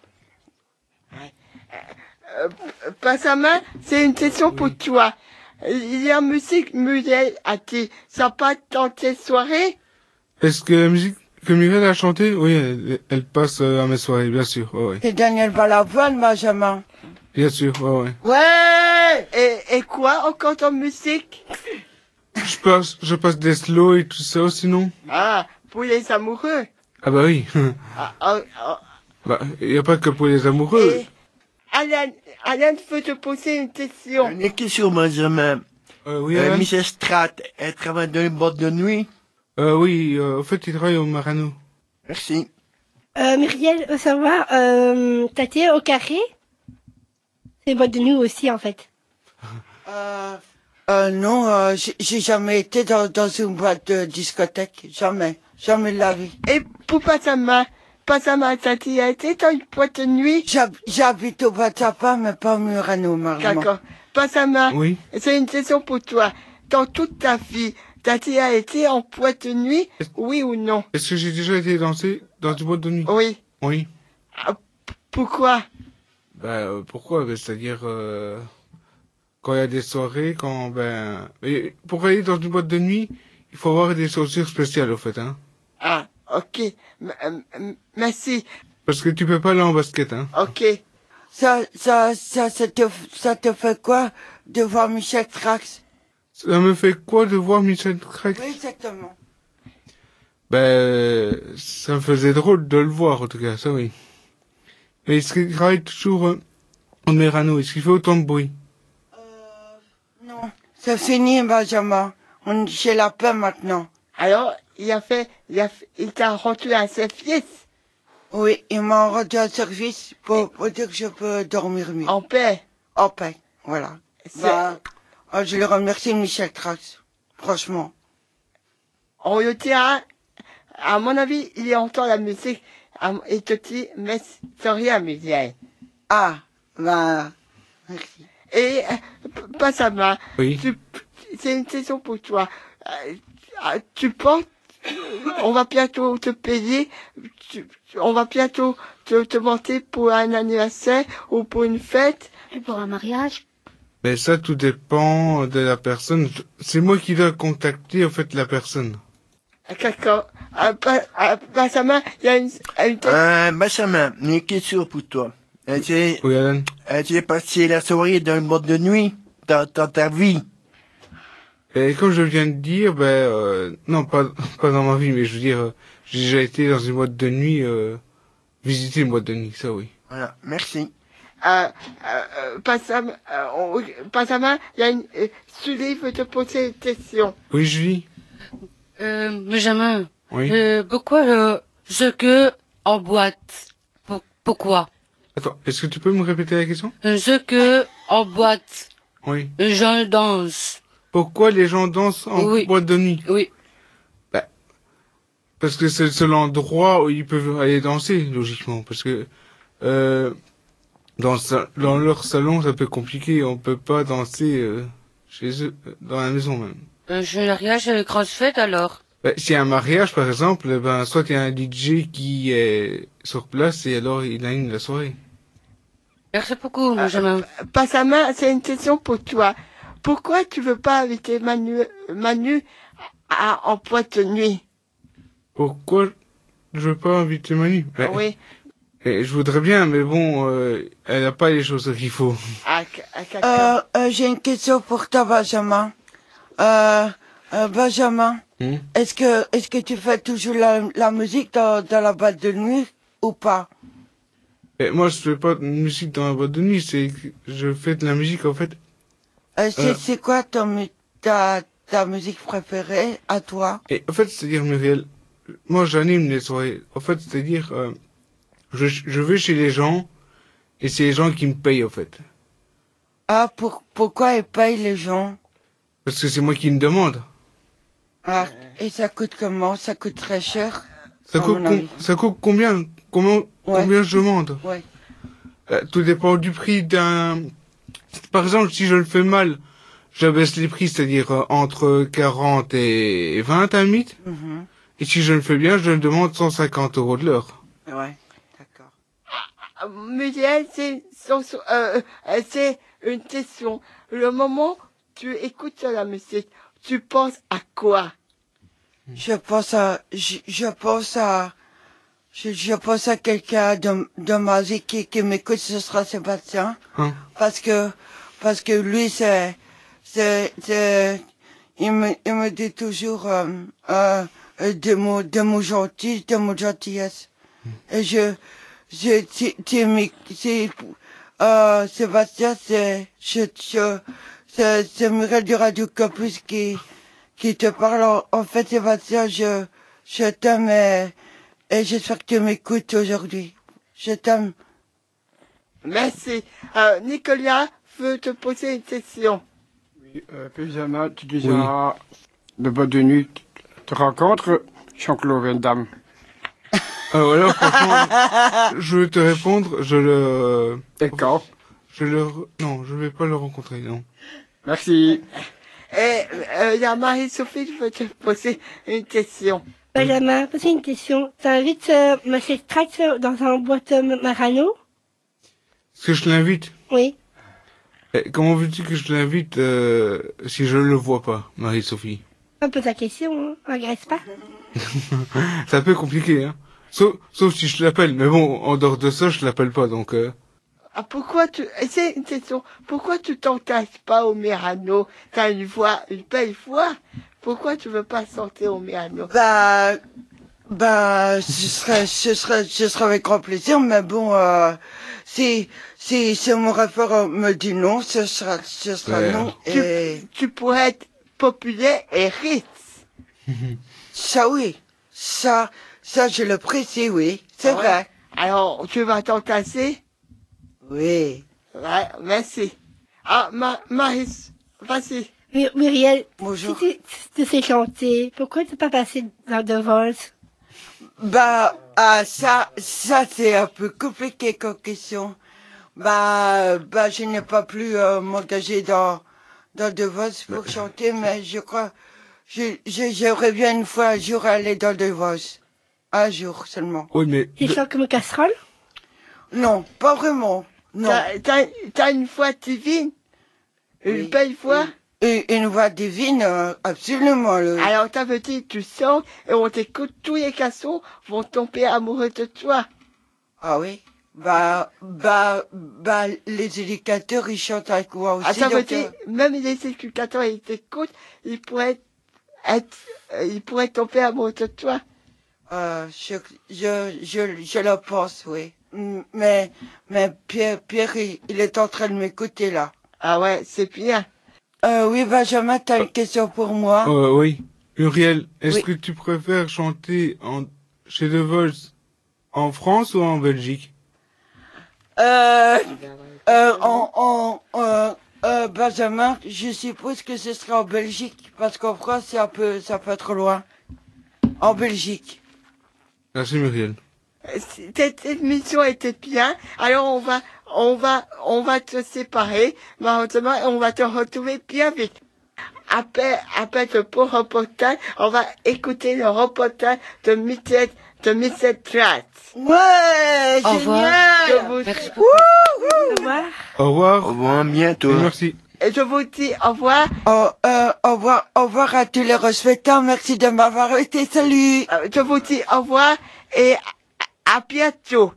Euh, Benjamin, c'est une question pour toi. Il y a musique Muriel a dit, ça passe dans tes soirées? Est-ce que la musique que Muriel a chantée, oui, elle, elle passe euh, à mes soirées, bien sûr. Ouais, ouais. C'est Daniel Balavoine, Benjamin. Bien sûr, ouais, ouais. Ouais! Et, et quoi encore en musique? Je passe, je passe des slow et tout ça, sinon. Ah, pour les amoureux. Ah bah oui. Ah, ah, ah. Bah, y a pas que pour les amoureux. Et Alain, Alain veut te poser une question. Une question, Benjamin. Euh, oui, euh, Alain Michel Strat, elle travaille dans une boîte de nuit? Euh, oui, euh, en fait, il travaille au Murano. Merci. Euh, Muriel, veut savoir, euh, t'as été au Carré? C'est une boîte de nuit aussi, en fait. Euh, euh, non, euh, j'ai j'ai jamais été dans, dans une boîte de discothèque. Jamais. Jamais de la vie. Et pour Benjamin, Passama, t'as déjà été dans une boîte de nuit? J'habite au Batapa, mais pas au Murano, Marmont. D'accord. Passama, oui. C'est une question pour toi. Dans toute ta vie, t'as déjà été en boîte de nuit, oui ou non? Est-ce que j'ai déjà été dansé dans une boîte de nuit? Oui. Oui. Ah, pourquoi? Ben, euh, pourquoi ben, c'est-à-dire, euh, quand il y a des soirées, quand, ben... Et pour aller dans une boîte de nuit, il faut avoir des chaussures spéciales, au fait, hein. Ah, ok. M m merci. Parce que tu peux pas aller en basket, hein. Ok. Ça, ça, ça, ça te, ça te fait quoi de voir Michel Trax? Ça me fait quoi de voir Michel Trax? Oui, exactement. Ben, ça me faisait drôle de le voir, en tout cas, ça oui. Mais est-ce qu'il travaille toujours euh, en Mérano? Est-ce qu'il fait autant de bruit? Euh, non. C'est fini, Benjamin. On est chez la paix maintenant. Alors, il a fait, il a, il t'a rendu un service? Oui, il m'a rendu un service pour, pour dire que je peux dormir mieux. En paix? En paix, voilà. Bah, oh, je le remercie, Michel Trax. Franchement. On le tient, à mon avis, il entend la musique. Et te dit, mais c'est rien, Michel. Ah, bah, merci. Et, euh, Passama, oui. C'est une question pour toi. Euh, tu penses, on va bientôt te payer, tu, on va bientôt te, te monter pour un anniversaire ou pour une fête? Et pour un mariage? Mais ça, tout dépend de la personne. C'est moi qui dois contacter, en fait, la personne. D'accord. Euh, euh, Benjamin, il y a une... une euh, Benjamin, une question pour toi. Euh, tu es, oui, Alan. Euh, tu es passé la soirée dans une boîte de nuit dans, dans ta vie? Et comme je viens de dire, ben, euh, non, pas, pas dans ma vie, mais je veux dire, euh, j'ai déjà été dans une boîte de nuit, euh, visiter une boîte de nuit, ça oui. Voilà, merci. Euh, euh, Benjamin, euh, Benjamin, il y a une, euh, Sully veut te poser une question. Oui, Julie. Euh, Benjamin. Oui. Euh, pourquoi le ce que en boîte? Pour, pourquoi? Attends, est-ce que tu peux me répéter la question? Euh, ce que en boîte. Oui. Les gens dansent. Pourquoi les gens dansent en oui. boîte de nuit? Oui. Bah, parce que c'est le seul endroit où ils peuvent aller danser, logiquement. Parce que euh, dans, dans leur salon, c'est un peu compliqué. On peut pas danser euh, chez eux, dans la maison même. Un mariage, une grosse fête alors? Ben, s'il y a un mariage, par exemple, ben, soit il y a un D J qui est sur place et alors il anime la soirée. Merci beaucoup, Benjamin. Euh, Passama, c'est une question pour toi. Pourquoi tu veux pas inviter Manu, Manu à, en boîte de nuit? Pourquoi je veux pas inviter Manu? Ben, oui. Je voudrais bien, mais bon, euh, elle n'a pas les choses qu'il faut. Ah, euh, euh, j'ai une question pour toi, Benjamin. Euh, euh, Benjamin, hmm? est-ce que est-ce que tu fais toujours la, la musique dans, dans la boîte de nuit ou pas? Et moi, je fais pas de musique dans la boîte de nuit, c'est je fais de la musique en fait. Euh, c'est euh, c'est quoi ton, ta ta musique préférée à toi? Et en fait, c'est-à-dire Muriel, moi j'anime les soirées. En fait, c'est-à-dire euh, je je vais chez les gens et c'est les gens qui me payent en fait. Ah, pour pourquoi ils payent les gens? Parce que c'est moi qui me demande. Ah, et ça coûte comment? Ça coûte très cher? Ça coûte, com ça coûte combien? Comment, ouais. Combien je demande? Ouais. Euh, tout dépend du prix d'un... Par exemple, si je le fais mal, j'abaisse les prix, c'est-à-dire euh, entre quarante et vingt à limite. Mm-hmm. Et si je le fais bien, je demande cent cinquante euros de l'heure. Ouais, d'accord. Ah, Muriel, c'est euh, c'est une question. Le moment tu écoutes la musique, tu penses à quoi? Je pense à, je, je pense à, je, je pense à quelqu'un de, de ma vie qui, qui m'écoute, ce sera Sébastien. Hein? Parce que, parce que lui, c'est, c'est, c'est, il me, il me dit toujours, euh, euh, des mots, des mots gentils, des mots de gentillesse. Mmh. Et je, je, si, si, si, euh, Sébastien, c'est, je, je, c'est, c'est Muriel du Radio Campus qui, qui te parle. En, en fait, Sébastien, je, je t'aime et, et j'espère que tu m'écoutes aujourd'hui. Je t'aime. Merci. Euh, Nicolas veut te poser une question. Oui, euh, Pyjama, tu disais oui. De boîte de nuit, tu rencontres Jean-Claude Van Damme. Ah voilà, franchement, je vais te répondre, je le... D'accord. Je le... Non, je vais pas le rencontrer, non. Merci. Et euh, la Marie-Sophie, je veux te poser une question. Benjamin, poser une question. T'invites euh, Monsieur Strax dans un boîte euh, Marano? Est-ce que je l'invite? Oui. Eh, comment veux-tu que je l'invite euh, si je le vois pas, Marie-Sophie? Un peu ta question, hein. Agresse pas. C'est un peu compliqué, hein. Sauf, sauf si je l'appelle, mais bon, en dehors de ça, je l'appelle pas, donc... Euh... Ah, pourquoi tu... C'est une question. Pourquoi tu t'entasses pas au Murano? T'as une voix, une belle voix. Pourquoi tu veux pas chanter au Murano? Bah, bah, ce serait, ce serait, ce serait avec grand plaisir, mais bon, euh, si, si, si mon rapport me dit non, ce sera, ce sera Ouais. non. Tu, Et tu pourrais être populaire et riche. ça, oui, ça, ça, je le précise, oui, c'est Ah ouais. vrai. Alors, tu vas t'entasser? Oui. Ouais, merci. Ah, Ma Maris, vas-y. Mur- Muriel, Bonjour. si tu, si tu sais chanter, pourquoi tu pas passé dans The Voice? Bah, ah, ça, ça, c'est un peu compliqué comme question. Bah, bah, je n'ai pas pu euh, m'engager dans, dans The Voice pour chanter, mais je crois, je, je, j'aimerais bien une fois un jour aller dans The Voice. Un jour seulement. Oui, mais... Tu chantes comme une casserole? Non, pas vraiment. Non. T'as, t'as, t'as une voix divine? Une Oui. belle voix? Et une voix divine, euh, absolument. Le... Alors, ça veut dire que tu sors et on t'écoute, tous les garçons vont tomber amoureux de toi. Ah oui. Bah, bah, bah, les éducateurs, ils chantent avec moi aussi. Ah, ça veut donc, dire, même les éducateurs, ils t'écoutent, ils pourraient être, euh, ils pourraient tomber amoureux de toi. euh, je, je, je, je le pense, oui. Mm, Mais, mais Pierre, Pierre, il, il est en train de m'écouter là. Ah ouais, c'est bien. Euh, oui, Benjamin, t'as une question pour moi? Euh, oui. Muriel, est-ce Oui. que tu préfères chanter en, chez The Voice en France ou en Belgique? Euh, euh, en, en, euh, euh, Benjamin, je suppose que ce sera en Belgique, parce qu'en France, c'est un peu, ça peut être loin. En Belgique. Merci Muriel. Cette émission était bien. Alors on va, on va, on va te séparer. Malheureusement, on va te retrouver bien vite. Après, après ce beau reportage, on va écouter le reportage de Michel, de Michel Tratz. Ouais, Au revoir. Je vous, Merci Au revoir. Au revoir. Au revoir, bientôt. Et merci. et je vous dis au revoir. Oh, euh, au revoir, au revoir à tous les respectants. Merci de m'avoir été. Salut. Euh, Je vous dis au revoir et à, à bientôt.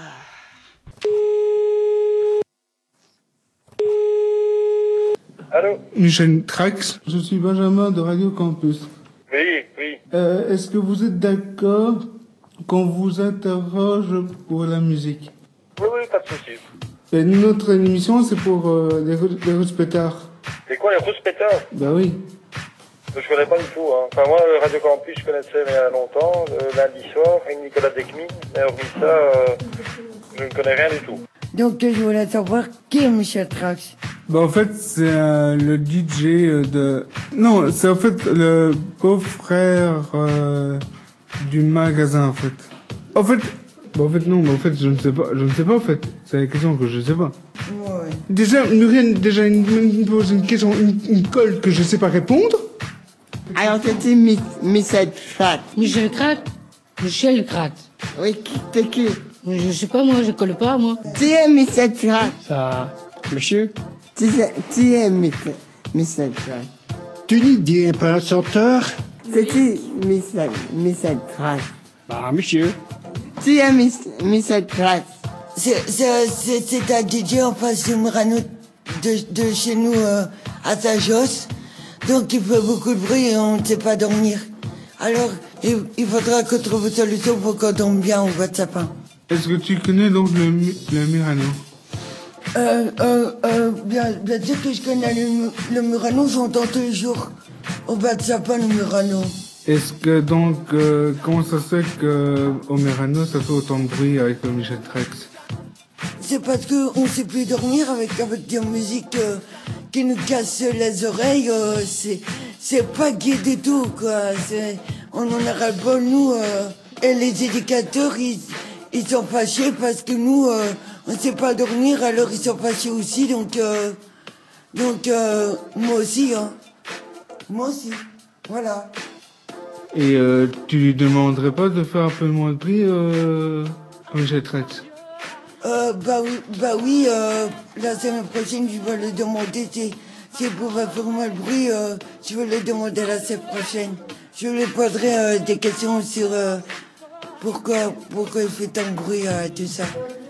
Allô? Michel Trax, je suis Benjamin de Radio Campus. Oui, oui. Euh, est-ce que vous êtes d'accord qu'on vous interroge pour la musique? Oui, oui, pas de souci. Et notre émission, c'est pour euh, les, rouspétards. les rouspétards. C'est quoi les rouspétards? Bah oui. Je connais pas du tout. Hein. Enfin, moi, le Radio Campus, je connaissais il y a longtemps, le lundi soir, avec Nicolas Decmin. Mais hormis ça, euh, je ne connais rien du tout. Donc, je voulais savoir qui est Michel Trax. Bah en fait, c'est euh, le D J euh, de... Non, c'est en fait le beau-frère euh, du magasin, en fait. En fait... Bah en fait, non, mais en fait, je ne sais pas. Je ne sais pas, en fait. C'est la question que je ne sais pas. Ouais. Déjà, Muriel, déjà, une, une, pose une question, une, une colle que je ne sais pas répondre. Alors c'était Mi- Michel Tratz. Michel Krat Michel Krat. Oui, qui t'es qui? Je sais pas, moi, je connais pas, moi. Tu es Michel Tratz. Ça, monsieur? Tu es, tu es Michel, Michel Tratz. Tu dis pas un chanteur? C'est qui Michel, Michel Tratz? Bah, monsieur. Tu es Mich- Michel Tratz. C'est, c'est, c'est, c'est un D J en face du Murano de, de chez nous, euh, à Tajos. Donc, il fait beaucoup de bruit et on ne sait pas dormir. Alors, il, il faudra qu'on trouve une solution pour qu'on dorme bien au bas de sapin. Est-ce que tu connais donc le, Mi- le Murano? Euh, euh, euh, bien, bien sûr que je connais le, le Murano, j'entends tous les jours. Au bas de sapin, le Murano. Est-ce que donc, euh, comment ça se fait qu'au Murano, ça fait autant de bruit avec le Michel Trax? C'est parce que on sait plus dormir avec, avec des musiques euh, qui nous cassent les oreilles. Euh, c'est, c'est pas gai du tout, quoi. C'est, on en a ras le bol, nous. Euh, et les éducateurs, ils, ils sont fâchés parce que nous, euh, on ne sait pas dormir, alors ils sont fâchés aussi. Donc, euh, donc euh, moi aussi, hein. Moi aussi. Voilà. Et euh, tu lui demanderais pas de faire un peu moins de bruit euh, à Michel Trex? Euh, bah oui, bah oui euh, la semaine prochaine, je vais le demander si, si il pouvait faire moins de bruit. Euh, je vais le demander la semaine prochaine. Je lui poserai euh, des questions sur euh, pourquoi, pourquoi il fait tant de bruit, euh, tout ça.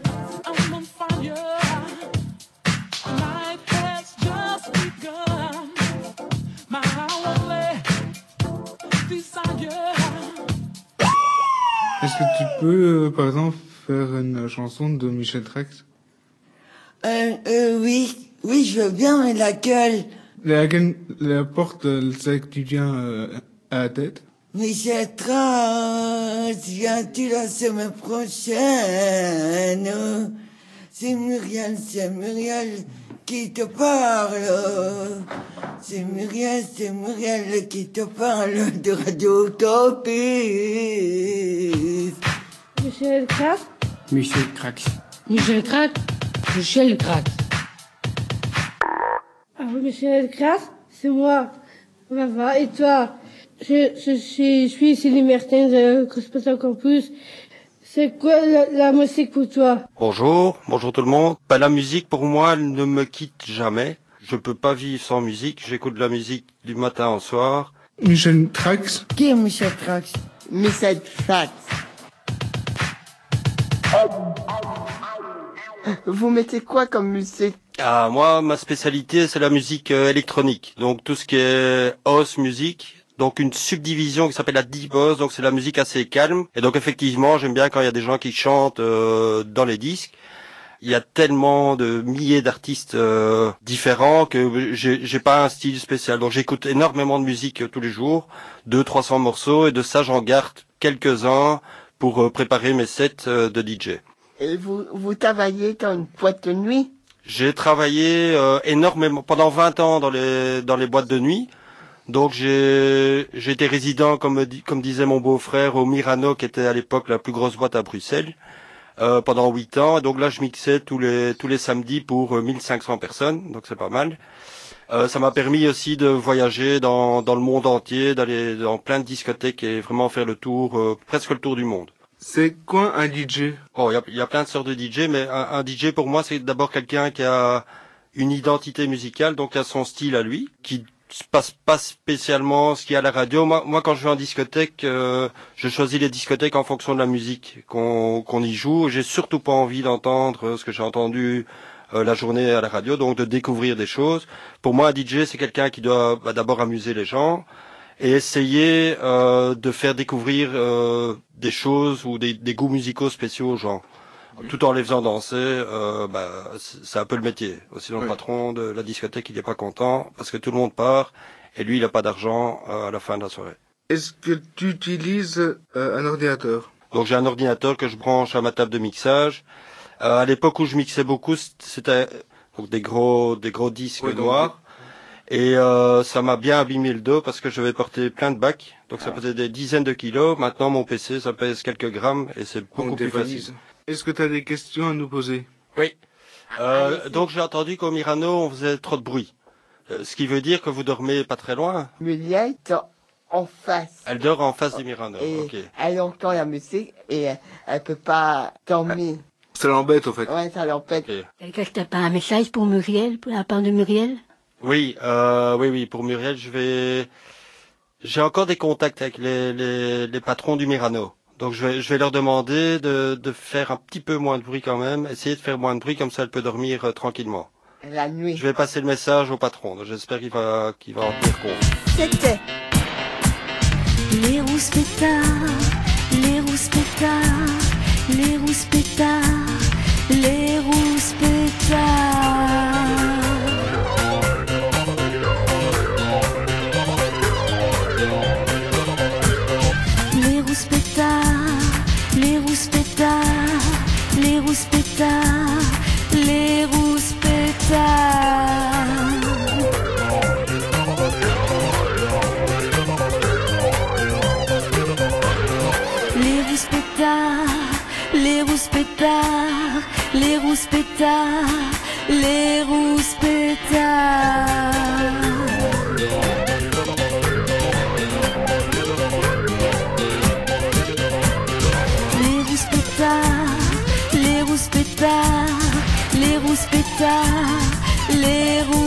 Est-ce que tu peux, euh, par exemple, faire une chanson de Michel Trex? Euh, euh, oui, oui, je veux bien, mais laquelle? Laquelle, la porte, euh, celle que tu viens euh, à la tête? Michel Trex, viens-tu la semaine prochaine? C'est Muriel, c'est Muriel qui te parle. C'est Muriel, c'est Muriel qui te parle de Radio Utopie. Michel Trex. Michel Trex. Michel Trex. Michel Trex. Ah oui, Michel Trex, c'est moi. Ça va, et toi? Je, je, je, je suis ici les Mertens de Cosmopolitan Campus. C'est quoi la, la musique pour toi? Bonjour, bonjour tout le monde. Bah, la musique pour moi, elle ne me quitte jamais. Je peux pas vivre sans musique. J'écoute de la musique du matin au soir. Michel Trex. Qui est Michel Trex? Michel Trex. Vous mettez quoi comme musique? Ah, moi, ma spécialité, c'est la musique euh, électronique. Donc tout ce qui est house music. Donc une subdivision qui s'appelle la deep house, donc c'est la musique assez calme. Et donc effectivement, j'aime bien quand il y a des gens qui chantent euh, dans les disques. Il y a tellement de milliers d'artistes euh, différents que j'ai, j'ai pas un style spécial. Donc j'écoute énormément de musique euh, tous les jours, deux, trois cents morceaux, et de ça j'en garde quelques-uns pour euh, préparer mes sets euh, de D J. Et vous, vous travaillez dans une boîte de nuit? J'ai travaillé euh, énormément pendant vingt ans dans les dans les boîtes de nuit. Donc j'ai j'ai été résident, comme comme disait mon beau-frère, au Myrano, qui était à l'époque la plus grosse boîte à Bruxelles, euh, pendant huit ans. Et donc là, je mixais tous les tous les samedis pour euh, mille cinq cents personnes, donc c'est pas mal. Euh, ça m'a permis aussi de voyager dans dans le monde entier, d'aller dans plein de discothèques et vraiment faire le tour, euh, presque le tour du monde. C'est quoi un D J? Oh, il y a, y a plein de sortes de D J, mais un, un D J pour moi, c'est d'abord quelqu'un qui a une identité musicale, donc qui a son style à lui, qui se passe pas spécialement ce qu'il y a à la radio. Moi, moi quand je vais en discothèque, euh, je choisis les discothèques en fonction de la musique qu'on qu'on y joue. J'ai surtout pas envie d'entendre ce que j'ai entendu euh, la journée à la radio, donc de découvrir des choses. Pour moi, un D J, c'est quelqu'un qui doit bah, d'abord amuser les gens et essayer euh, de faire découvrir euh, des choses ou des, des goûts musicaux spéciaux aux gens. Tout en les faisant danser, euh, bah, c'est un peu le métier. Sinon, oui. Le patron de la discothèque, il n'est pas content parce que tout le monde part et lui, il n'a pas d'argent euh, à la fin de la soirée. Est-ce que tu utilises euh, un ordinateur? Donc, j'ai un ordinateur que je branche à ma table de mixage. Euh, à l'époque où je mixais beaucoup, c'était donc des gros, des gros disques oui, noirs. Donc... Et euh, ça m'a bien abîmé le dos parce que je vais porter plein de bacs. Donc, ça pesait des dizaines de kilos. Maintenant, mon P C, ça pèse quelques grammes et c'est beaucoup donc, plus facile. Est-ce que tu as des questions à nous poser? Oui. Euh, ah, donc j'ai entendu qu'au Myrano, on faisait trop de bruit. Euh, ce qui veut dire que vous dormez pas très loin. Muriel dort en face. Elle dort en face du Myrano. Et okay. Elle entend la musique et elle, elle peut pas dormir. Ça l'embête, en fait. Ouais, ça l'embête. Okay. Est-ce que t'as pas un message pour Muriel, pour la part de Muriel? Oui, euh, oui, oui. Pour Muriel, je vais. J'ai encore des contacts avec les, les, les patrons du Myrano. Donc je vais, je vais leur demander de, de faire un petit peu moins de bruit quand même, essayer de faire moins de bruit, comme ça elle peut dormir euh, tranquillement. La nuit. Je vais passer le message au patron, j'espère qu'il va, qu'il va en tenir compte. C'était les rousses pétards, les rousses pétards, les rousses pétards, les rousses pétards. Les rousses pétards, les rousses pétards, les rousses pétards, les rousses pétards. Les rousses pétards, les rousses pétards, les rousses pétards, les rousses pétards. Les rousses pétards, les rousses pétards, les rousses pétards, les rousses